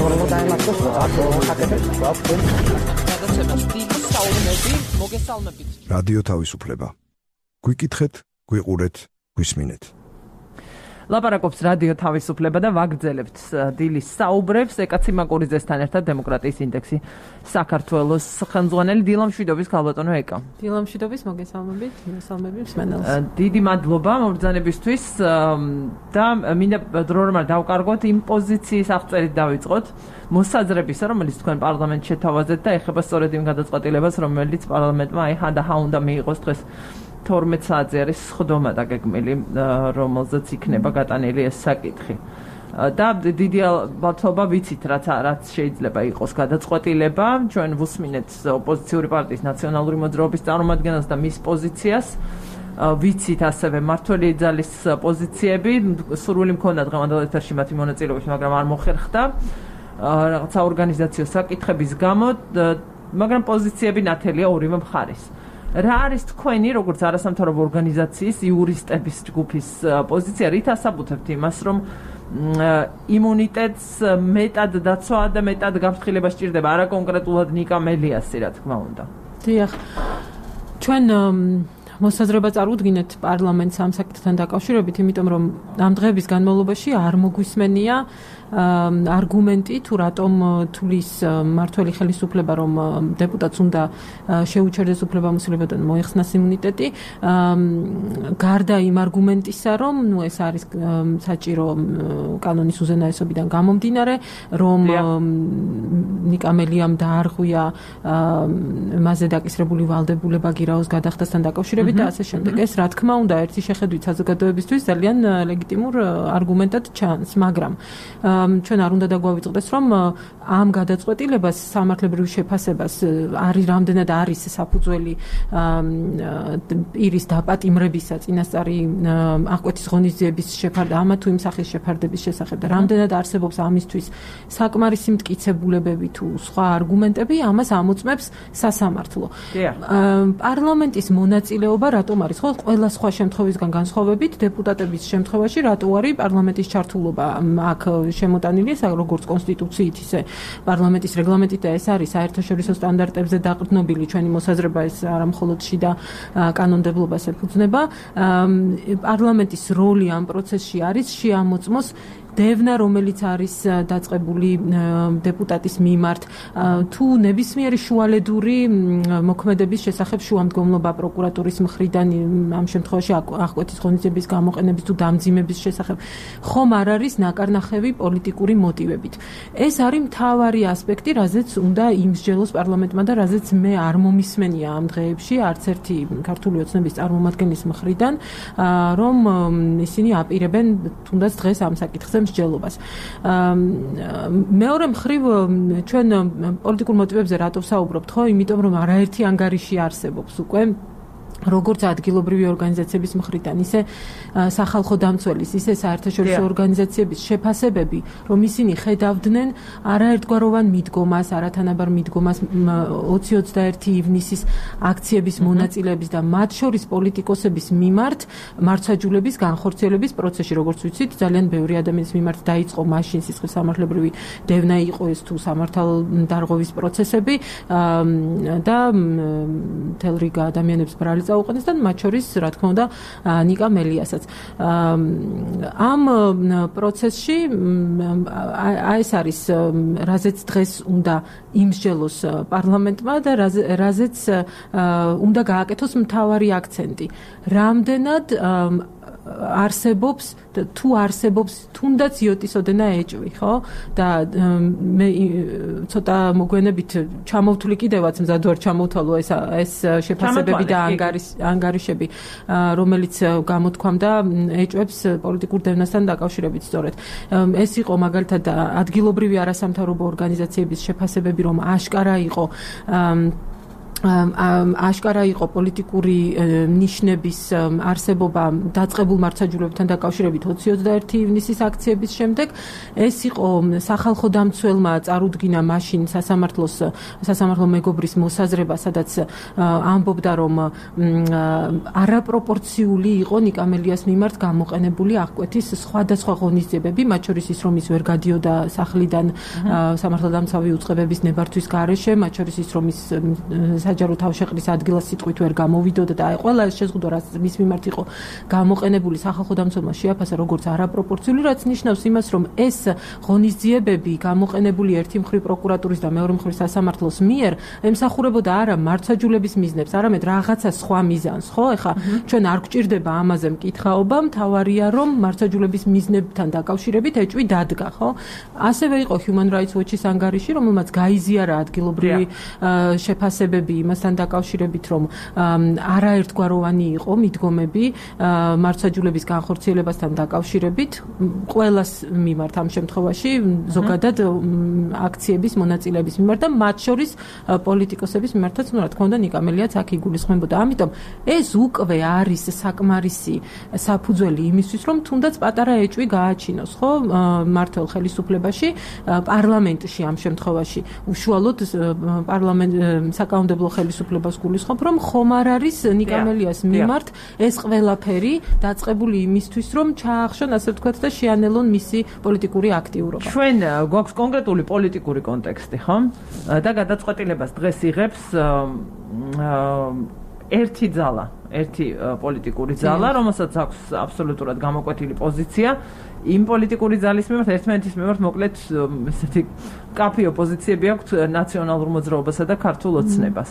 დიდი საუბნები მოგესალმებით. რადიო თავისუფლება. გვიკითხეთ, გვიყურეთ, გვისმინეთ. ლაპარაკობს რადიო თავისუფლება და ვაგრძელებთ დილის საუბრებს ეკაცი მაკურიძესთან ერთად დემოკრატიის ინდექსი საქართველოს ხელმძღვანელი დილამშვიდობის ქალბატონო ეკა. დილამშვიდობის მოგესალმებით, მოგესალმებით მსმენელს. დიდი მადლობა მობრძანებისთვის და მინდა დრო რომ დავკარგოთ იმ პოზიციის აღწერით დავიწყოთ მოსაზრებისა, რომელიც თქვენ პარლამენტში შეთავაზეთ და ეხება სწორედ იმ გადაწყვეტილებას, რომელიც პარლამენტმა აი ჰანდა ჰაუნდა მიიღოს დღეს თორმეტ საათზე არის სხდომა დაგეგმილი, რომელზეც იქნება გატანილი ეს საკითხი. და დიდი ალბათობა ვიცით, რაც რაც შეიძლება იყოს გადაწყვეტილება, ჩვენ ვუსმინეთ ოპოზიციური პარტიის ნაციონალური მოძრაობის წარმომადგენელს და მის პოზიციას. ვიცით ასევე მართველი ძალის პოზიციები, სურვილი მქონდა დღევანდელ ეთერში მათი მონაწილეობის, მაგრამ არ მოხერხდა რაღაცა ორგანიზაციო საკითხების გამო, მაგრამ პოზიციები ნათელია ორივე მხარის. რა არის თქვენი, როგორც არასამთავრობო ორგანიზაციის იურისტების ჯგუფის პოზიცია, რით ასაბუთებთ იმას, რომ იმუნიტეტს მეტად დაცვა და მეტად გაფრთხილება სჭირდება, არა კონკრეტულად ნიკა მელიასი, რა თქმა უნდა. დიახ. ჩვენ მოსაზრება წარუდგინეთ პარლამენტს ამ საკითხთან დაკავშირებით, იმიტომ რომ ამ დღეების განმავლობაში არ მოგვისმენია არგუმენტი თუ რატომ თulis მართველი ხელისუფლება რომ დეპუტატს უნდა შეუჩერდეს უფლებამოსილებიდან მოეხსნას იმუნიტეტი გარდა იმ არგუმენტისა რომ ნუ ეს არის საჭირო კანონის უზენაესობიდან გამომდინარე რომ ნიკა მელიამ დაარღვია მასზე დაკისრებული ვალდებულება გირაოს გადახდასთან დაკავშირებით და ასე შემდეგ ეს რა თქმა უნდა ერთი შეხედვით საზოგადოებისთვის ძალიან ლეგიტიმურ არგუმენტად ჩანს მაგრამ ჩვენ არ უნდა დაგვავიწყდეს რომ ამ გადაწყვეტილებას სამართლებრივი შეფასებას არის რამდენად არის საფუძველი პირის დაპატიმრებისა წინასწარი აღკვეთის ღონისძიების შეფარდა ამა თუ იმ სახის შეფარდების შესახებ და რამდენად არსებობს ამისთვის საკმარისი მტკიცებულებები თუ სხვა არგუმენტები ამას ამოწმებს სასამართლო პარლამენტის მონაწილეობა რატომ არის ხო ყველა სხვა შემთხვევისგან განსხვავებით დეპუტატების შემთხვევაში რატო არის პარლამენტის ჩართულობა აქ შემოტანილი როგორც კონსტიტუციით ისე პარლამენტის რეგლამენტით და ეს არის საერთაშორისო სტანდარტებზე დაყრდნობილი ჩვენი მოსაზრება ეს არა მხოლოდ შიდა კანონმდებლობას ეფუძნება პარლამენტის როლი ამ პროცესში არის შეამოწმოს დევნა რომელიც არის დაწყებული დეპუტატის მიმართ თუ ნებისმიერი შუალედური მოქმედების შესახებ შუამდგომლობა პროკურატურის მხრიდან ამ შემთხვევაში აღკვეთის ღონისძიების გამოყენების თუ დამძიმების შესახებ ხომ არ არის ნაკარნახევი პოლიტიკური მოტივებით ეს არის მთავარი ასპექტი რაზეც უნდა იმსჯელოს პარლამენტმა და რაზეც მე არ მომისმენია ამ დღეებში არც ერთი ქართული ოცნების წარმომადგენლის მხრიდან რომ ისინი აპირებენ თუნდაც დღეს ამ საკითხზე მსჯელობას. მეორე მხრივ ჩვენ პოლიტიკურ მოტივებზე რატო ვსაუბრობთ, ხო? იმიტომ რომ არაერთი ანგარიში არსებობს უკვე როგორც ადგილობრივი ორგანიზაციების მხრიდან, ისე სახალხო დამცველის, ისე საერთაშორისო ორგანიზაციების შეფასებები, რომ ისინი ხედავდნენ არაერთგვაროვან მიდგომას, არათანაბარ მიდგომას ოცი ოცდაერთი ივნისის აქციების მონაწილეების და მათ შორის პოლიტიკოსების მიმართ მართლმსაჯულების განხორციელების პროცესში, როგორც ვიცით, ძალიან ბევრი ადამიანის მიმართ დაიწყო მაშინ სისხლის სამართლებრივი დევნა იყო ეს თუ სამართალდარღვევის პროცესები და მთელ რიგ ადამიანებს ბრალი წაუყენეს და მათ შორის რა თქმა უნდა ნიკა მელიასაც ამ პროცესში აი ეს არის რაზეც დღეს უნდა იმსჯელოს პარლამენტმა და რაზეც უნდა გააკეთოს მთავარი აქცენტი რამდენად არსებობს თუ არსებობს თუნდაც იოტის ოდენა ეჭვი, ხო? და მე ცოტა მოგვენებით ჩამოვთვლი კიდევაც მზად ვარ ჩამოვთვალო ეს ეს შეფასებები და ანგარიშები, რომელიც გამოთქვამდა ეჭვებს პოლიტიკურ დევნასთან დაკავშირებით სწორედ. ეს იყო მაგალითად ადგილობრივი არასამთავრობო ორგანიზაციების შეფასებები, რომ აშკარა იყო აშკარა იყო პოლიტიკური ნიშნების არსებობა დაწყებულ მართლმსაჯულებთან დაკავშირებით ოცი ოცდაერთი ივნისის აქციების შემდეგ ეს იყო სახალხო დამცველმა წარუდგინა მაშინ სასამართლოს სასამართლო მეგობრის მოსაზრება სადაც ამბობდა რომ არაპროპორციული იყო ნიკა მელიას მიმართ გამოყენებული აღკვეთის სხვადასხვა ღონისძიებები მათ შორის ის რომ ის ვერ გადიოდა სახლიდან სამართალდამცავი უწყებების ნებართვის გარეშე მათ შორის ის რომ ის საჯარო თავშეყრის ადგილას სიტყვით ვერ გამოვიდოდა და აი ყველა ეს შეზღუდვა რაც მის მიმართ იყო გამოყენებული სახალხო დამცველმა შეაფასა როგორც არაპროპორციული რაც ნიშნავს იმას რომ ეს ღონისძიებები გამოყენებული ერთი მხრივ პროკურატურის და მეორე მხრივ სასამართლოს მიერ ემსახურებოდა არა მართლმსაჯულების მიზნებს არამედ რაღაცა სხვა მიზანს ხო ეხა ჩვენ არ გვჭირდება ამაზე მკითხაობა მთავარია რომ მართლმსაჯულების მიზნებთან დაკავშირებით ეჭვი დადგა ხო ასევე იყო Human Rights Watch-ის ანგარიში რომელმაც გაიზიარა ადგილობრივი შეფასებები იმასთან დაკავშირებით, რომ არაერთგვაროვანი იყო მიდგომები მართლმსაჯულების განხორციელებასთან დაკავშირებით, ყველას მიმართ ამ შემთხვევაში ზოგადად აქციების მონაწილეების მიმართ და მათ შორის პოლიტიკოსების მიმართაც, ну, რა თქმა უნდა, ნიკამელიაც აქ იგულისხმებოდა. ამიტომ ეს უკვე არის საკმარისი საფუძველი იმისთვის, რომ თუნდაც პატარა ეჭვი გააჩინოს, ხო, მმართველ ხელისუფლებაში, პარლამენტში ამ შემთხვევაში. უშუალოდ პარლამენტ საკანონმდებლო ხელისუფლებას გულისხმობ, რომ ხომ არ არის ნიკამელიას მიმართ ეს ყველაფერი დაწყებული იმისთვის, რომ ჩაახშონ, ასე ვთქვათ, და შეანელონ მისი პოლიტიკური აქტიურობა. ჩვენ გვაქვს კონკრეტული პოლიტიკური კონტექსტი, ხო? და გადაწყვეტილებას დღეს იღებს ერთი ძალა, ერთი პოლიტიკური ძალა, რომელსაც აქვს აბსოლუტურად გამოკვეთილი პოზიცია იმ პოლიტიკური ძალის მიმართ, ერთმანეთის მიმართ, მოკლედ, ესეთი კაფეო პოზიციები აქვთ ნაციონალურ მოძრაობასა და ქართულ ოცნებას.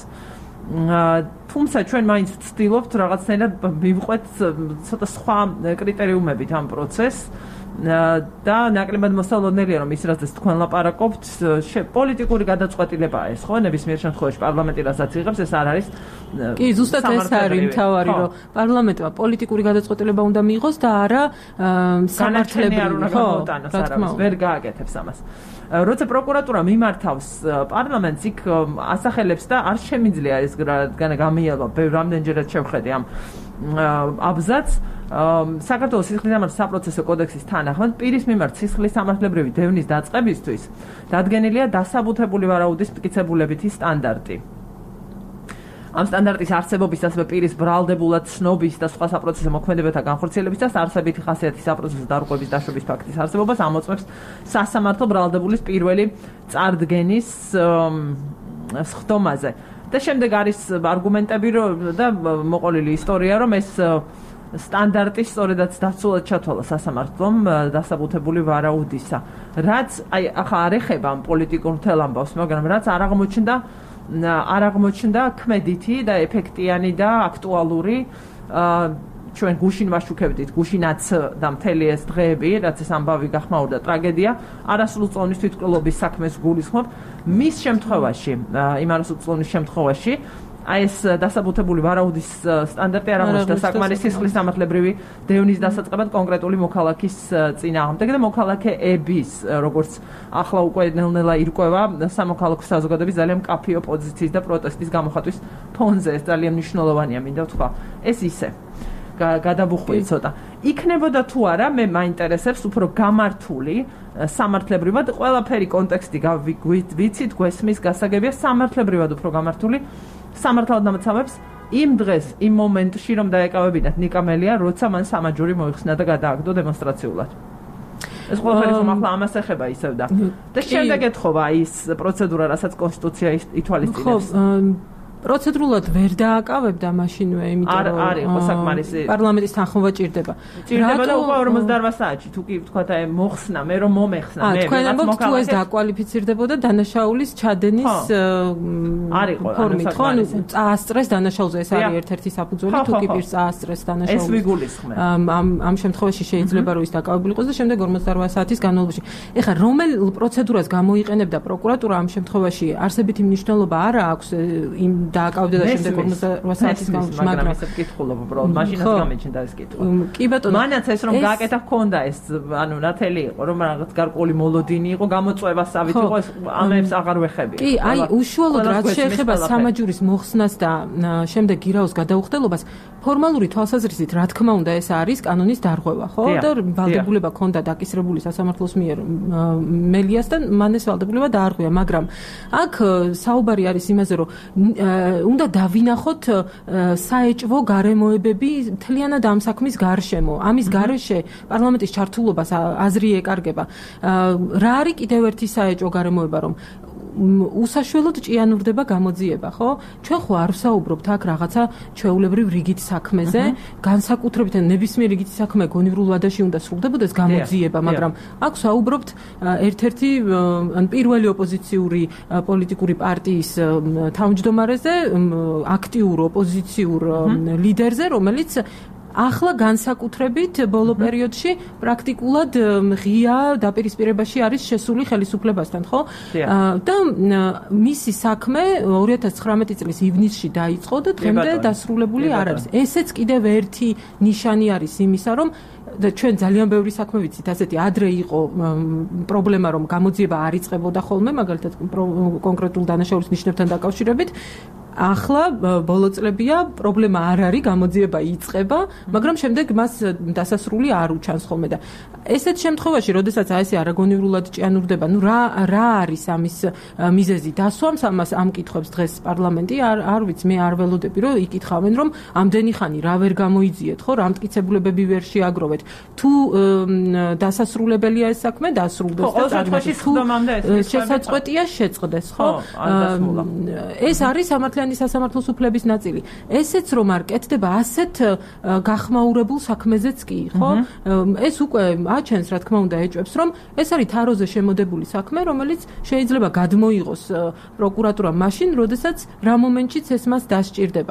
თუმცა ჩვენ მაინც ვცდილობთ რაღაცნაირად მივყვეთ ცოტა სხვა კრიტერიუმებით ამ პროცესს და ნაკლებად მოსალოდნელია, რომ ის რასაც თქვენ ლაპარაკობთ, პოლიტიკური გადაწყვეტილებაა ეს, ხო? ნებისმიერ შემთხვევაში პარლამენტი რასაც იღებს, ეს არ არის. კი, ზუსტად ეს არის მთავარი, რომ პარლამენტმა პოლიტიკური გადაწყვეტილება უნდა მიიღოს და არა სამართლებრივი, ხო? რა თქმა უნდა, ვერ გააკეთებს ამას. როცა პროკურატურა მიმართავს პარლამენტს, იქ ასახელებს და არ შემიძლია ეს გამიელვა, რამდენჯერაც შევხედე ამ აბზაცს. საქართველოს სისხლის სამართლის საპროცესო კოდექსის თანახმად პირის მიმართ სისხლის სამართლებრივი დევნის დაწყებისთვის დადგენილია დასაბუთებული ვარაუდის მტკიცებულებითი სტანდარტი. ამ სტანდარტის არსებობის, ასევე პირის ბრალდებულად ცნობის და სხვა საპროცესო მოქმედებათა განხორციელებისას არსებითი ხასიათის საპროცესო დარღვევის დაშვების ფაქტის არსებობას ამოწმებს სასამართლო ბრალდებულის პირველი წარდგენის სხდომაზე. და შემდეგ არის არგუმენტები და მოყოლილი ისტორია, რომ ეს სტანდარტი სწორედაც დაცულად ჩათვალა სასამართლომ დასაბუთებული ვარაუდისა. რაც აი ახლა არ ეხება ამ პოლიტიკურ მთელ ამბავს, მაგრამ რაც არ აღმოჩნდა არ აღმოჩნდა ქმედითი და ეფექტიანი და აქტუალური ჩვენ გუშინ ვაშუქებდით, გუშინაც და მთელი ეს დღეები, რაც ეს ამბავი გახმაურდა ტრაგედია, არასრულწლოვნის თვითმკვლელობის საქმეს გულისხმობ. მის შემთხვევაში, იმ არასრულწლოვნის შემთხვევაში აი ეს დასაბუთებული ვარაუდის სტანდარტი არ აღმოჩნდა საკმარისი სისხლის სამართლებრივი დევნის დასაწყებად კონკრეტული მოქალაქის წინააღმდეგ და მოქალაქეების, როგორც ახლა უკვე ნელ-ნელა ირკვევა სამოქალაქო საზოგადოების ძალიან მკაფიო პოზიციის და პროტესტის გამოხატვის ფონზე. ეს ძალიან მნიშვნელოვანია, მინდა ვთქვა. ეს ისე გადაბუხვი ცოტა. იქნებოდა თუ არა, მე მაინტერესებს უფრო გამართული სამართლებრივად ყველაფერი კონტექსტი ვიცით, გვესმის, გასაგებია სამართლებრივად უფრო გამართული სამართალ დამცავებს იმ დღეს, იმ მომენტში, რომ დაეკავებინათ ნიკამელია, როცა მან სამაჯური მოიხსნა და გადააგდო დემონსტრაციულად. ეს ყველაფერი ხომ ახლა ამას ეხება ისევ და და შემდეგ ეთხოვა ის პროცედურა, რასაც კონსტიტუცია ითვალისწინებს. პროცედურულად ვერ დააკავებდა მაშინვე, იმიტომ რომ არ იყო საკმარისი პარლამენტის თანხმობა ჭირდება. ჭირდება და უკვე ორმოცდაოთხ საათში, თუ კი ვთქვათ, აი მოხსნა, მე რომ მომეხსნა, მე თქვენ ამბობთ, თუ ეს დაკვალიფიცირდებოდა დანაშაულის ჩადენის ფორმით, ხო? წაასწრეს დანაშაულზე, ეს არის ერთ-ერთი საფუძველი, თუ კი პირს წაასწრეს დანაშაულზე. ეს ვიგულისხმე. ამ ამ შემთხვევაში შეიძლება რომ ის დაკავებული იყოს და შემდეგ ორმოცდაოთხ საათის განმავლობაში. ეხლა რომელ პროცედურას გამოიყენებდა პროკურატურა ამ შემთხვევაში, არსებითი მნიშვნელობა არა აქვს იმ დააკავდა და შემდეგ ორმოცდაოთხ საათის განმავლობაში, მაგრამ ესეთ კითხულობ უბრალოდ მაშინაც გამეჩნდა ეს კითხვა. კი ბატონო, მანაც ეს რომ გააკეთა ჰქონდა ეს, ანუ ნათელი იყო, რომ რაღაც გარკვეული მოლოდინი იყო, გამოწვევასავით იყო, ეს ამებს აღარ ვეხები. კი, აი უშუალოდ რაც შეეხება სამაჯურის მოხსნას და შემდეგ გირაოს გადაუხდელობას, ფორმალური თვალსაზრისით, რა თქმა უნდა, ეს არის კანონის დარღვევა, ხო? და ვალდებულება ჰქონდა დაკისრებული სასამართლოს მიერ მელიასთან, მან ეს ვალდებულება დაარღვია, მაგრამ აქ საუბარი არის იმაზე, რომ უნდა დავინახოთ საეჭვო გარემოებები მთლიანად ამ საქმის გარშემო. ამის გარეშე პარლამენტის ჩართულობას აზრი ეკარგება. რა არის კიდევ ერთი საეჭვო გარემოება, რომ უსაშველოდ ჭიანურდება გამოძიება, ხო? ჩვენ ხო არ ვსაუბრობთ აქ რაღაცა ჩვეულებრივ რიგით საქმეზე, განსაკუთრებით ნებისმიერ რიგით საქმე გონივრულ ვადაში უნდა სრულდებოდეს გამოძიება, მაგრამ აქ ვსაუბრობთ ერთ-ერთი ან პირველი ოპოზიციური პოლიტიკური პარტიის თავმჯდომარეზე, აქტიურ ოპოზიციურ ლიდერზე, რომელიც ახლა განსაკუთრებით ბოლო პერიოდში პრაქტიკულად ღია დაპირისპირებაში არის შესული ხელისუფლებასთან, ხო? და მისი საქმე ორი ათას ცხრამეტი წლის ივნისში დაიწყო და დღემდე დასრულებული არ არის. ესეც კიდევ ერთი ნიშანი არის იმისა, რომ და ჩვენ ძალიან ბევრი საქმე ვიცით, ასეთი ადრე იყო პრობლემა, რომ გამოძიება არ იწყებოდა ხოლმე, მაგალითად კონკრეტულ დანაშაულის ნიშნებთან დაკავშირებით. ახლა ბოლო წლებია პრობლემა არ არის, გამოძიება იწყება, მაგრამ შემდეგ მას დასასრული არ უჩანს ხოლმე და ესეთ შემთხვევაში, როდესაც აი ესე არაგონივრულად ჭიანურდება, ნუ რა რა არის ამის მიზეზი დასვამს ამას ამ კითხვებს დღეს პარლამენტი არ არ ვიცი, მე არ ველოდები, რომ იკითხავენ, რომ ამდენი ხანი რა ვერ გამოიძიეთ, ხო, რა მტკიცებულებები ვერ შეაგროვეთ. თუ დასასრულებელია ეს საქმე, დასრულდეს და წარმოიდგინეთ, თუ შესაძლოა შეწყდეს, ხო? ეს არის სამართლიანი სასამართლოს უფლების ნაწილი. ესეც რომ არ კეთდება ასეთ გახმაურებულ საქმეზეც კი, ხო? ეს უკვე აჩენს, რა თქმა უნდა, ეჭვებს, რომ ეს არის თაროზე შემოდებული საქმე, რომელიც შეიძლება გადმოიღოს პროკურატურამ მაშინ, როდესაც რა მომენტშიც ეს მას დასჭირდება.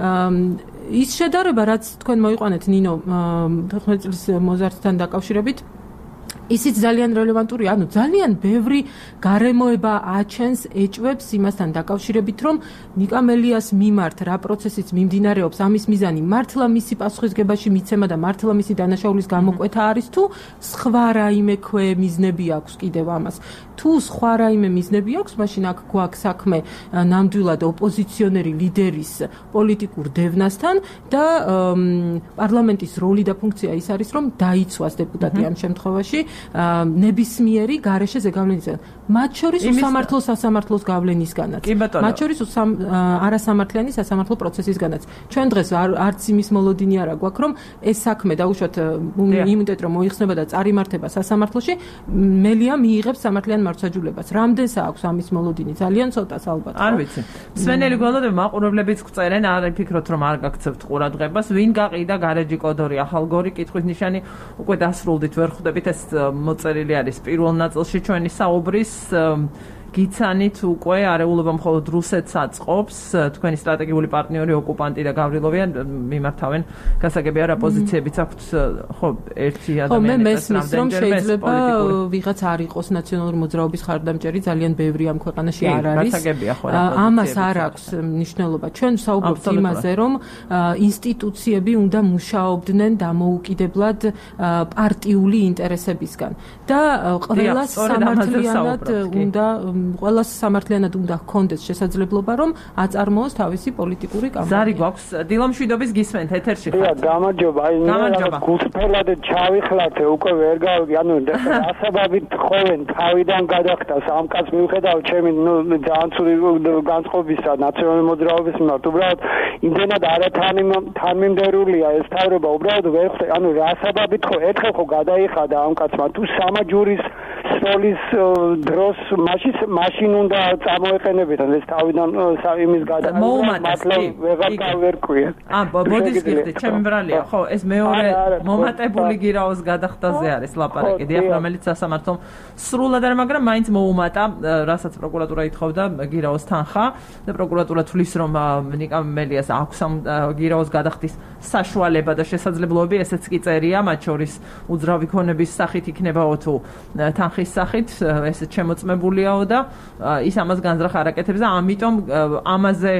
ის შედარება, რაც თქვენ მოიყვანეთ ნინო თერთმეტ წლის მოზარდთან დაკავშირებით, ისიც ძალიან რელევანტურია, ანუ ძალიან ბევრი გარემოება აჩენს ეჭვებს იმასთან დაკავშირებით, რომ ნიკა მელიას მიმართ რა პროცესიც მიმდინარეობს, ამის მიზანი მართლა მისი პასუხისგებაში მიცემა და მართლა მისი დანაშაულის გამოკვეთა არის თუ სხვა რაიმე ქვე მიზნები აქვს კიდევ ამას. თუ სხვა რაიმე მიზნები აქვს, მაშინ აქ გვაქვს საქმე ნამდვილად ოპოზიციონერი ლიდერის პოლიტიკურ დევნასთან და პარლამენტის როლი და ფუნქცია ის არის, რომ დაიცვას დეპუტატი ამ შემთხვევაში ნებისმიერი გარეშე ზეგავლენისა. მათ შორის უსამართლო სასამართლოს გავლენისგანაც. მათ შორის არასამართლიანი სასამართლო პროცესისგანაც. ჩვენ დღეს არც იმის მოლოდინი არა გვაქვს, რომ ეს საქმე დაუშვათ იმუნიტეტ რომ მოიხსნება და წარიმართება სასამართლოში, მელია მიიღებს სამართლიან მარცხაჯულებას. რამდენსა აქვს ამის მოლოდინი? ძალიან ცოტას ალბათ. არ ვიცი. მსმენელი გველოდები მაყურებლებიც გწერენ, არ ფიქრობთ რომ არ გაგცევთ ყურადღებას, ვინ გაყიდა გარეჯი კოდორი, ახალგორი კითხვის ნიშანი უკვე დასრულდით, ვერ ხვდებით ეს მოწერილი არის პირველ ნაწილში ჩვენი საუბრის გიცანით უკვე არეულობა მხოლოდ რუსეთს აწყობს, თქვენი სტრატეგიული პარტნიორი ოკუპანტი და გავრილოვი მიმართავენ გასაგებია რა პოზიციებიც აქვთ, ხო, ერთი ადამიანი მე მესმის რომ შეიძლება ვიღაც არ იყოს ნაციონალური მოძრაობის ხარდამჭერი, ძალიან ბევრი ამ ქვეყანაში არ არის. ამას არ აქვს მნიშვნელობა. ჩვენ საუბრობთ იმაზე, რომ ინსტიტუციები უნდა მუშაობდნენ დამოუკიდებლად პარტიული ინტერესებისგან და ყველა სამართლიანად უნდა ყველა სამართლიანად უნდა ჰქონდეს შესაძლებლობა, რომ აწარმოოს თავისი პოლიტიკური კამპანია. ზარი გვაქვს, დილამშვიდობის გისმენთ ეთერში ხართ. დიახ, გამარჯობა. აი მე გულწრფელად ჩავიხლათ, უკვე ვერ გავიგე, ანუ ასაბებით ხოვენ თავიდან გადახტას ამ კაცს მიუხედავად ჩემი ძალიან ცუდი განწყობისა ნაციონალური მოძრაობის მიმართ, უბრალოდ იმდენად არათანმიმდევრულია ეს თავრობა, უბრალოდ ვერ ხვდე, ანუ რა ასაბებით ხო ერთხელ ხო გადაიხადა ამ კაცმა, თუ სამაჯურის სროლის დროს მაშინ მაშინ უნდა წამოეყენებინა ეს თავიდან იმის გადამოუმატეს ვეღარ გავერკვია. ა ბოდის გიხდით, ჩემი ბრალია, ხო, ეს მეორე მომატებული გირაოს გადახდაზე არის ლაპარაკი, დიახ, რომელიც სასამართლომ სრულად არ, მაგრამ მაინც მოუმატა, რასაც პროკურატურა ითხოვდა გირაოს თანხა და პროკურატურა თვლის, რომ ნიკა მელიას აქვს ამ გირაოს გადახდის საშუალება და შესაძლებლობები, ესეც კი წერია, მათ შორის უძრავი ქონების სახით იქნებაო თუ თანხის სახით, ესეც შემოწმებულიაო და ის ამას განზრახ არ აკეთებს და ამიტომ ამაზე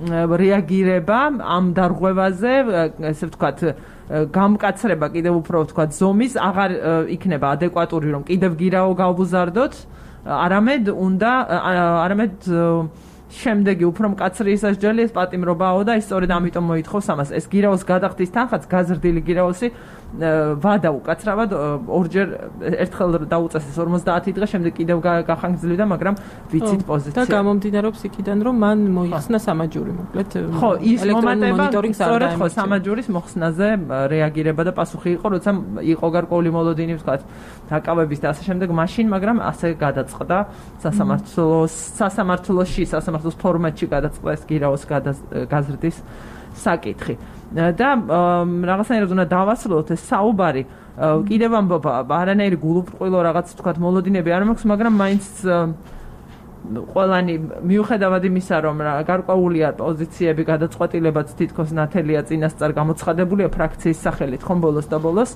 რეაგირება ამ დარღვევაზე, ესე ვთქვათ, გამკაცრება კიდევ უფრო ვთქვათ ზომის აღარ იქნება ადეკვატური, რომ კიდევ გირაო გავბუზარდოთ, არამედ უნდა არამედ შემდეგი უფრო მკაცრი სასჯელი ეს პატიმრობაო და ის სწორედ ამიტომ მოითხოვს ამას. ეს გირაოს გადახდის თანხაც გაზრდილი გირაოსი ვადა უკაცრავად ორჯერ ერთხელ დაუწეს ეს ორმოცდაათი დღე, შემდეგ კიდევ გახანგრძლივდა, მაგრამ ვიცით პოზიცია. და გამომდინარეობს იქიდან, რომ მან მოიხსნა სამაჯური, მოკლედ ხო, ის მომატება სწორედ ხო სამაჯურის მოხსნაზე რეაგირება და პასუხი იყო, როცა იყო გარკვეული მოლოდინი, ვთქვათ, დაკავების და ასე შემდეგ, მაშინ, მაგრამ ასე გადაწყდა სასამართლოს სასამართლოში, სასამართლოს ფორმატში გადაწყდა ეს გირაოს გაზრდის საკითხი. და რაღაცნაირად უნდა დავასრულოთ ეს საუბარი. კიდევ ამბობ არანაირი გულუბრყვილო რაღაც ვთქვათ მოლოდინები არ მაქვს, მაგრამ მაინც ყველანი მიუხედავად იმისა, რომ გარკვეულია პოზიციები, გადაწყვეტილებაც თითქოს ნათელია წინასწარ გამოცხადებულია ფრაქციის სახელით, ხომ ბოლოს და ბოლოს.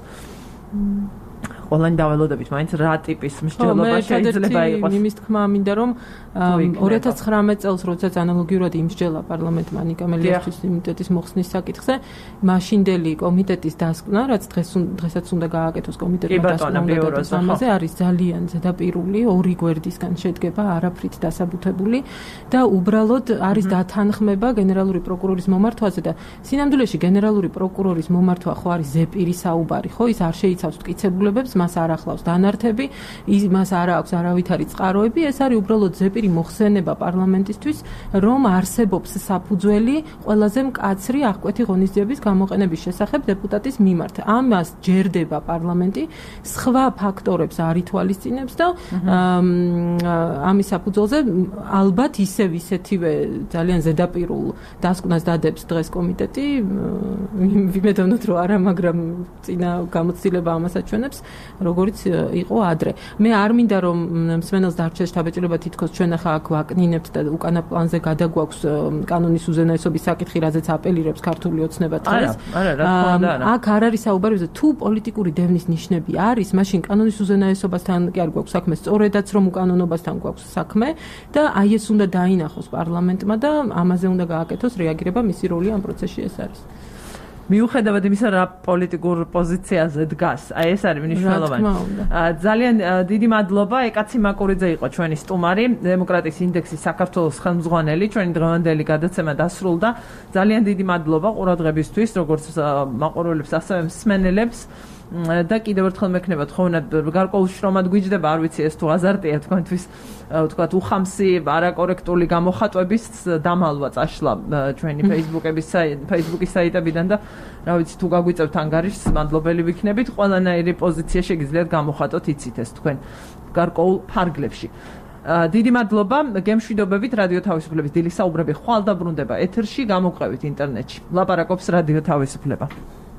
ყველანი დაველოდებით, მაინც რა ტიპის მსჯელობა შეიძლება იყოს. იმის თქმა მინდა რომ ორი ათას ცხრამეტ წელს როდესაც ანალოგიურად იმსჯელა პარლამენტმა ნიკა მელიაშვილის იმუნიტეტის მოხსნის საკითხზე, მაშინდელი კომიტეტის დასკვნა, რაც დღეს დღესაც უნდა გააკეთოს კომიტეტმა დასკვნა ამაზე, არის ძალიან ზედაპირული, ორი გვერდისგან შედგება, არაფრით დასაბუთებული და უბრალოდ არის დათანხმება გენერალური პროკურორის მომართვაზე და სინამდვილეში გენერალური პროკურორის მომართვა ხო არის ზეპირი საუბარი, ხო ის არ შეიცავს მტკიცებულებებს, მას არ ახლავს დანართები, ის მას არ აქვს არავითარი წყაროები, ეს არის უბრალოდ ზეპირი მოხსენება პარლამენტისთვის, რომ არსებობს საფუძველი ყველაზე მკაცრი აღკვეთი ღონისძიების გამოყენების შესახებ დეპუტატის მიმართ. ამას ჯერდება პარლამენტი, სხვა ფაქტორებს არ ითვალისწინებს და ამის საფუძველზე ალბათ ისევ ისეთივე ძალიან ზედაპირულ დასკვნას დადებს დღეს კომიტეტი, ვიმედოვნოთ რომ არა, მაგრამ წინა გამოცდილება ამას აჩვენებს, როგორც იყო ადრე. მე არ მინდა რომ მსმენელს დარჩეს შთაბეჭდილება თითქოს ჩვენ ახლა აქ ვაკნინებთ და უკანა პლანზე გადაგვაქვს კანონის უზენაესობის საკითხი, რაზეც აპელირებს ქართული ოცნება დღეს. არა, რა თქმა უნდა. აქ არ არის საუბარი, თუ პოლიტიკური დევნის ნიშნები არის, მაშინ კანონის უზენაესობასთან კი არ გვაქვს საქმე, სწორედაც რომ უკანონობასთან გვაქვს საქმე და აი ეს უნდა დაინახოს პარლამენტმა და ამაზე უნდა გააკეთოს რეაგირება, მისი როლი ამ პროცესში ეს არის. მიუხედავად იმისა, რა პოლიტიკურ პოზიციაზე დგას, აი ეს არის მნიშვნელოვანი. ძალიან დიდი მადლობა, ეკაცი მაკურიძე იყო ჩვენი სტუმარი, დემოკრატიის ინდექსის საქართველოს ხელმძღვანელი, ჩვენი დღევანდელი გადაცემა დასრულდა. ძალიან დიდი მადლობა ყურადღებისთვის, როგორც მაყურებლებს, ასევე მსმენელებს. და კიდევ ერთხელ მექნება თხოვნა გარკვეულ შრომად გვიჯდება, არ ვიცი ეს თუ აზარტია თქვენთვის, ვთქვათ, უხამსი არაკორექტული გამოხატვების დამალვა წაშლა ჩვენი Facebook-ების Facebook-ის საიტებიდან და რა ვიცი თუ გაგვიწევთ ანგარიშს, მადლობელი ვიქნებით. ყველანაირი პოზიცია შეგიძლიათ გამოხატოთ, იცით ეს თქვენ გარკვეულ ფარგლებში. დიდი მადლობა, გემშვიდობებით, რადიო თავისუფლების დილის საუბრები ხვალ დაბრუნდება ეთერში, გამოგვყევით ინტერნეტში. ლაპარაკობს რადიო თავისუფლება.